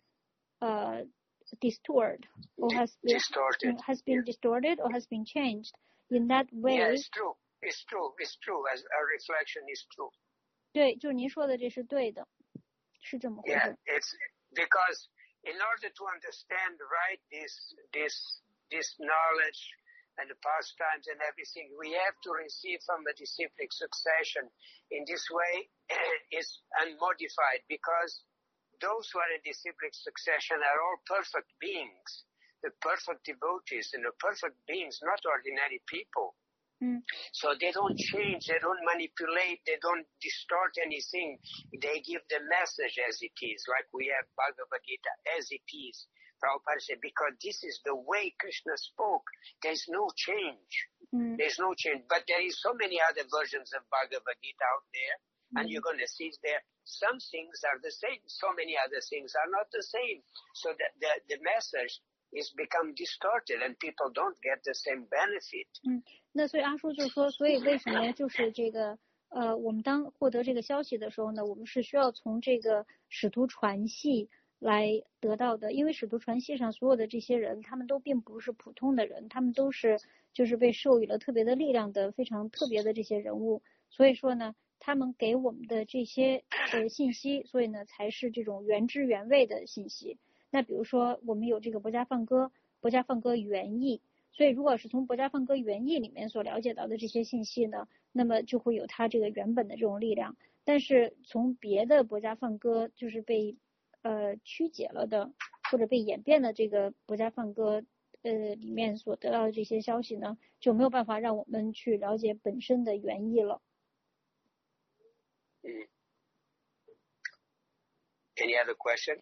uh, distorted or has been distorted has been yeah. distorted or has been changed in that way. Yeah, it's true. It's true. It's true. As a reflection is true. 对，就是您说的这是对的，是这么回事。 Yeah, it's because in order to understand right this this this knowledge and the pastimes and everything, we have to receive from the disciplic succession. In this way, is unmodified because those who are in disciplic succession are all perfect beings, the perfect devotees and the perfect beings, not ordinary people. Mm. So they don't change, they don't manipulate, they don't distort anything. They give the message as it is, like we have Bhagavad Gita as it is. Prabhupada said, because this is the way Krishna spoke. There's no change. Mm. There's no change. But there is so many other versions of Bhagavad Gita out there, mm. and you're going to see there. Some things are the same. So many other things are not the same. So that the, the message is become distorted and people don't get the same benefit. 嗯，那所以阿叔就说，所以为什么就是这个呃，我们当获得这个消息的时候呢，我们是需要从这个使徒传系来得到的，因为使徒传系上所有的这些人，他们都并不是普通的人，他们都是就是被授予了特别的力量的非常特别的这些人物，所以说呢，他们给我们的这些呃信息，所以呢才是这种原汁原味的信息。那比如说我们有这个博家梵歌，博家梵歌原意，所以如果是从博家梵歌原意里面所了解到的这些信息呢，那么就会有它这个原本的这种力量。但是从别的博家梵歌就是被呃曲解了的或者被演变的这个博家梵歌呃里面所得到的这些消息呢，就没有办法让我们去了解本身的原意了。 Mm. Any other question?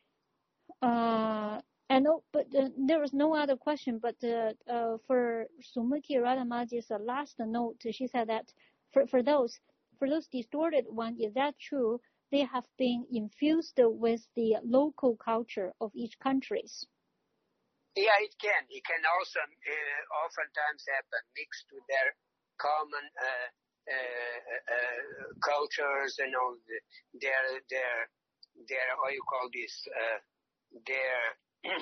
Uh, I know, but uh, there was no other question. But uh, uh, for Sumukhi Radhamaji's uh, last note, she said that for for those for those distorted ones, is that true? They have been infused with the local culture of each countries. Yeah, it can. It can also uh, oftentimes happen mixed with their common uh, uh, uh, cultures and all the, their their their what you call this. Uh, their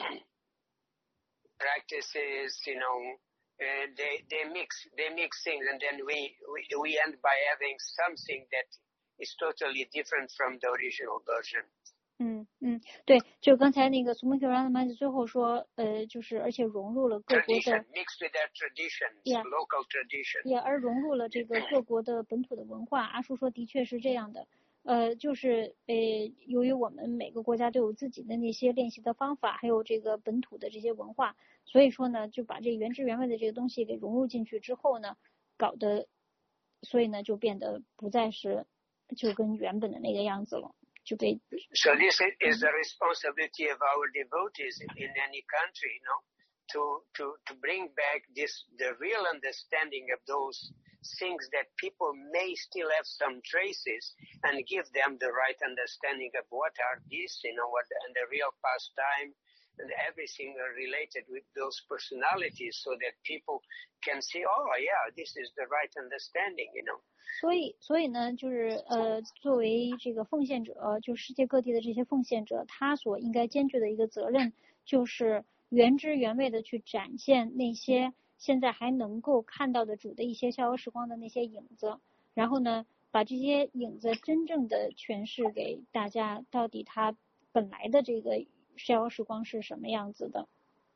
practices, you know, and they, they mix, they mix things, and then we, we, we end by having something that is totally different from the original version. 嗯嗯，对，就刚才那个 Sumukhi Radhamaji 最后说，呃，就是而且融入了各国的 tradition, mixed with their traditions, yeah, local tradition. yeah, 而融入了这个各国的本土的文化。阿叔说的确是这样的。呃，就是呃，由于我们每个国家都有自己的那些练习的方法，还有这个本土的这些文化，所以说呢，就把这原汁原味的这个东西给融入进去之后呢，搞得，所以呢，就变得不再是就跟原本的那个样子了，就被。 So this is the responsibility of our devotees in any country, you know, to to to bring back this the real understanding of those things that people may still have some traces and give them the right understanding of what are these, you know, what and the real pastime and everything related with those personalities so that people can see, oh, yeah, this is the right understanding, you know. 所以，所以呢，就是呃，作为这个奉献者，就世界各地的这些奉献者，他所应该肩负的一个责任，就是原汁原味的去展现那些现在还能够看到的主的一些逍遥时光的那些影子，然后呢，把这些影子真正的诠释给大家，到底它本来的这个逍遥时光是什么样子的，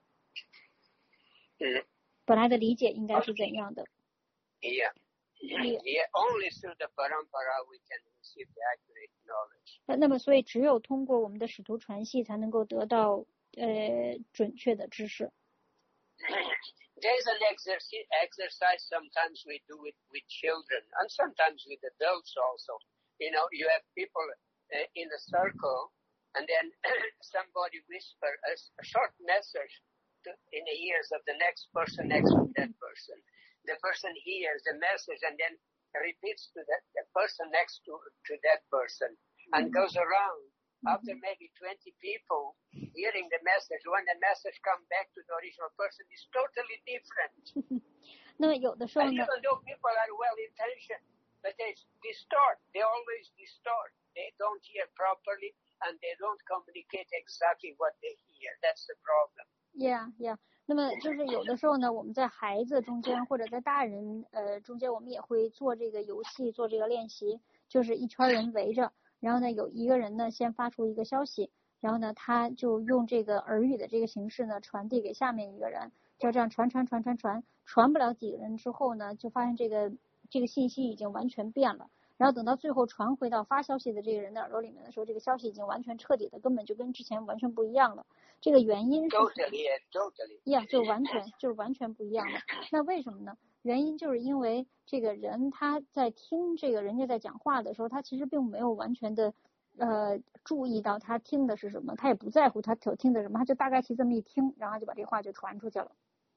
嗯， 本来的理解应该是怎样的。 Yeah. Yeah, only through the parampara we can receive the accurate knowledge. 那么，所以只有通过我们的使徒传系，才能够得到呃准确的知识。 there's an exercise, exercise sometimes we do it with children and sometimes with adults also. You know, you have people uh, in a circle and then somebody whisper a, a short message to, in the ears of the next person next to that person. The person hears the message and then repeats to that the person next to, to that person and goes around. After maybe twenty people hearing the message, when the message comes back to the original person, it's totally different. 那么有的时候 And 呢， even though people are well-intentioned, but they distort. They always distort. They don't hear properly, and they don't communicate exactly what they hear. That's the problem. Yeah, yeah. 那么就是有的时候呢，我们在孩子中间或者在大人呃中间，我们也会做这个游戏，做这个练习，就是一圈人围着。然后呢，有一个人呢先发出一个消息，然后呢，他就用这个耳语的这个形式呢传递给下面一个人，就这样传传传传传，传不了几个人之后呢，就发现这个这个信息已经完全变了。然后等到最后传回到发消息的这个人的耳朵里面的时候，这个消息已经完全彻底的，根本就跟之前完全不一样了。这个原因是 Totally, totally. Yeah, 就完全就是完全不一样的。那为什么呢？原因就是因为这个人他在听这个人家在讲话的时候，他其实并没有完全的呃注意到他听的是什么，他也不在乎他听的什么，他就大概其这么一听，然后就把这话就传出去了。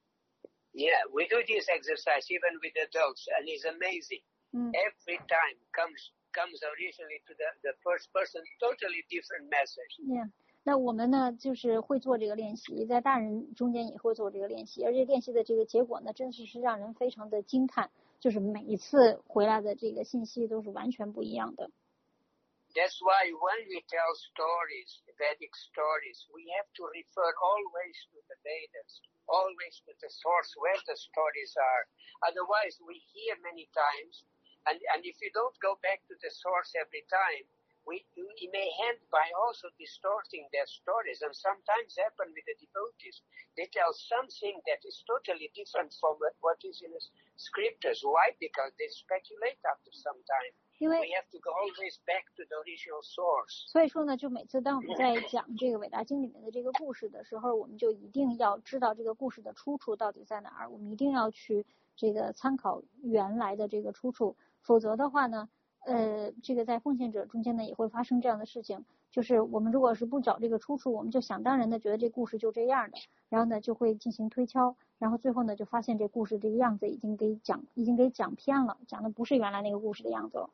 Yeah, we do this exercise even with adults, and it's amazing. Mm. Every time comes comes originally to the, the first person, totally different message. Yeah. 那我们呢，就是会做这个练习，在大人中间也会做这个练习，而且练习的这个结果呢，真是是让人非常的惊叹，就是每一次回来的这个信息都是完全不一样的。 That's why when we tell stories, Vedic stories, we have to refer always to the Vedas, always to the source where the stories are. Otherwise, we hear many times, and, and if you don't go back to the source every time, we, we may end by also distorting their stories, and sometimes happen with the devotees. They tell something that is totally different from what is in the scriptures. Why? Because they speculate after some time. 因为 We have to go always back to the original source. 所以说呢，就每次当我们在讲这个伟大经里面的这个故事的时候，我们就一定要知道这个故事的出处到底在哪儿，我们一定要去这个参考原来的这个出处，否则的话呢，呃，这个在奉献者中间呢也会发生这样的事情，就是我们如果是不找这个出处，我们就想当然的觉得这故事就这样的，然后呢就会进行推敲，然后最后呢就发现这故事这个样子已经给讲已经给讲偏了，讲的不是原来那个故事的样子了。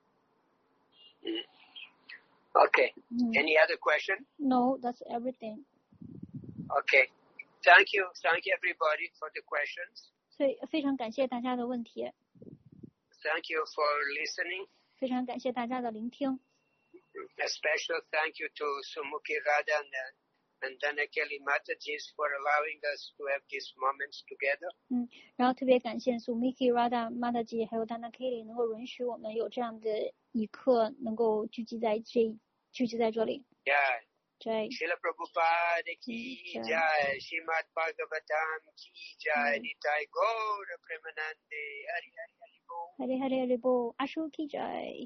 Mm. Okay. Mm. Any other question? No, that's everything. Okay. Thank you. Thank you everybody for the questions. 所以非常感谢大家的问题。 Thank you for listening. 非常感谢大家的聆听。 A special thank you to Sumukhi Radha and, and Dhanakeli Matajis for allowing us to have these moments together. 嗯，然后特别感谢 Sumukhi Radha Mataji 还有 Dhanakeli 能够允许我们有这样的一刻能够聚集在这聚集在这里。 Yeah. Jai. Srila Prabhupada ki jai, Srimad Bhagavatam ki jai, Nitai Gaura Premanande, Hari Hari Hari Bo. Hari Hari Hari Bo, Ashu ki jai.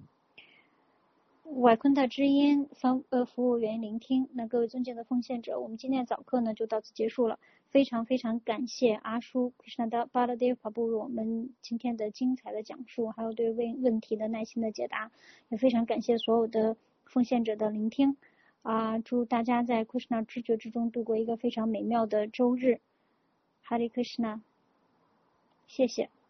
瓦昆塔知音方呃服务员聆听。那各位尊敬的奉献者，我们今天的早课呢就到此结束了。非常非常感谢阿叔 Krishnada Baladev Prabhu 我们今天的精彩的讲述，还有对问问题的耐心的解答，也非常感谢所有的奉献者的聆听。啊，祝大家在 Krishna 知觉之中度过一个非常美妙的周日。Hare Krishna， 谢谢。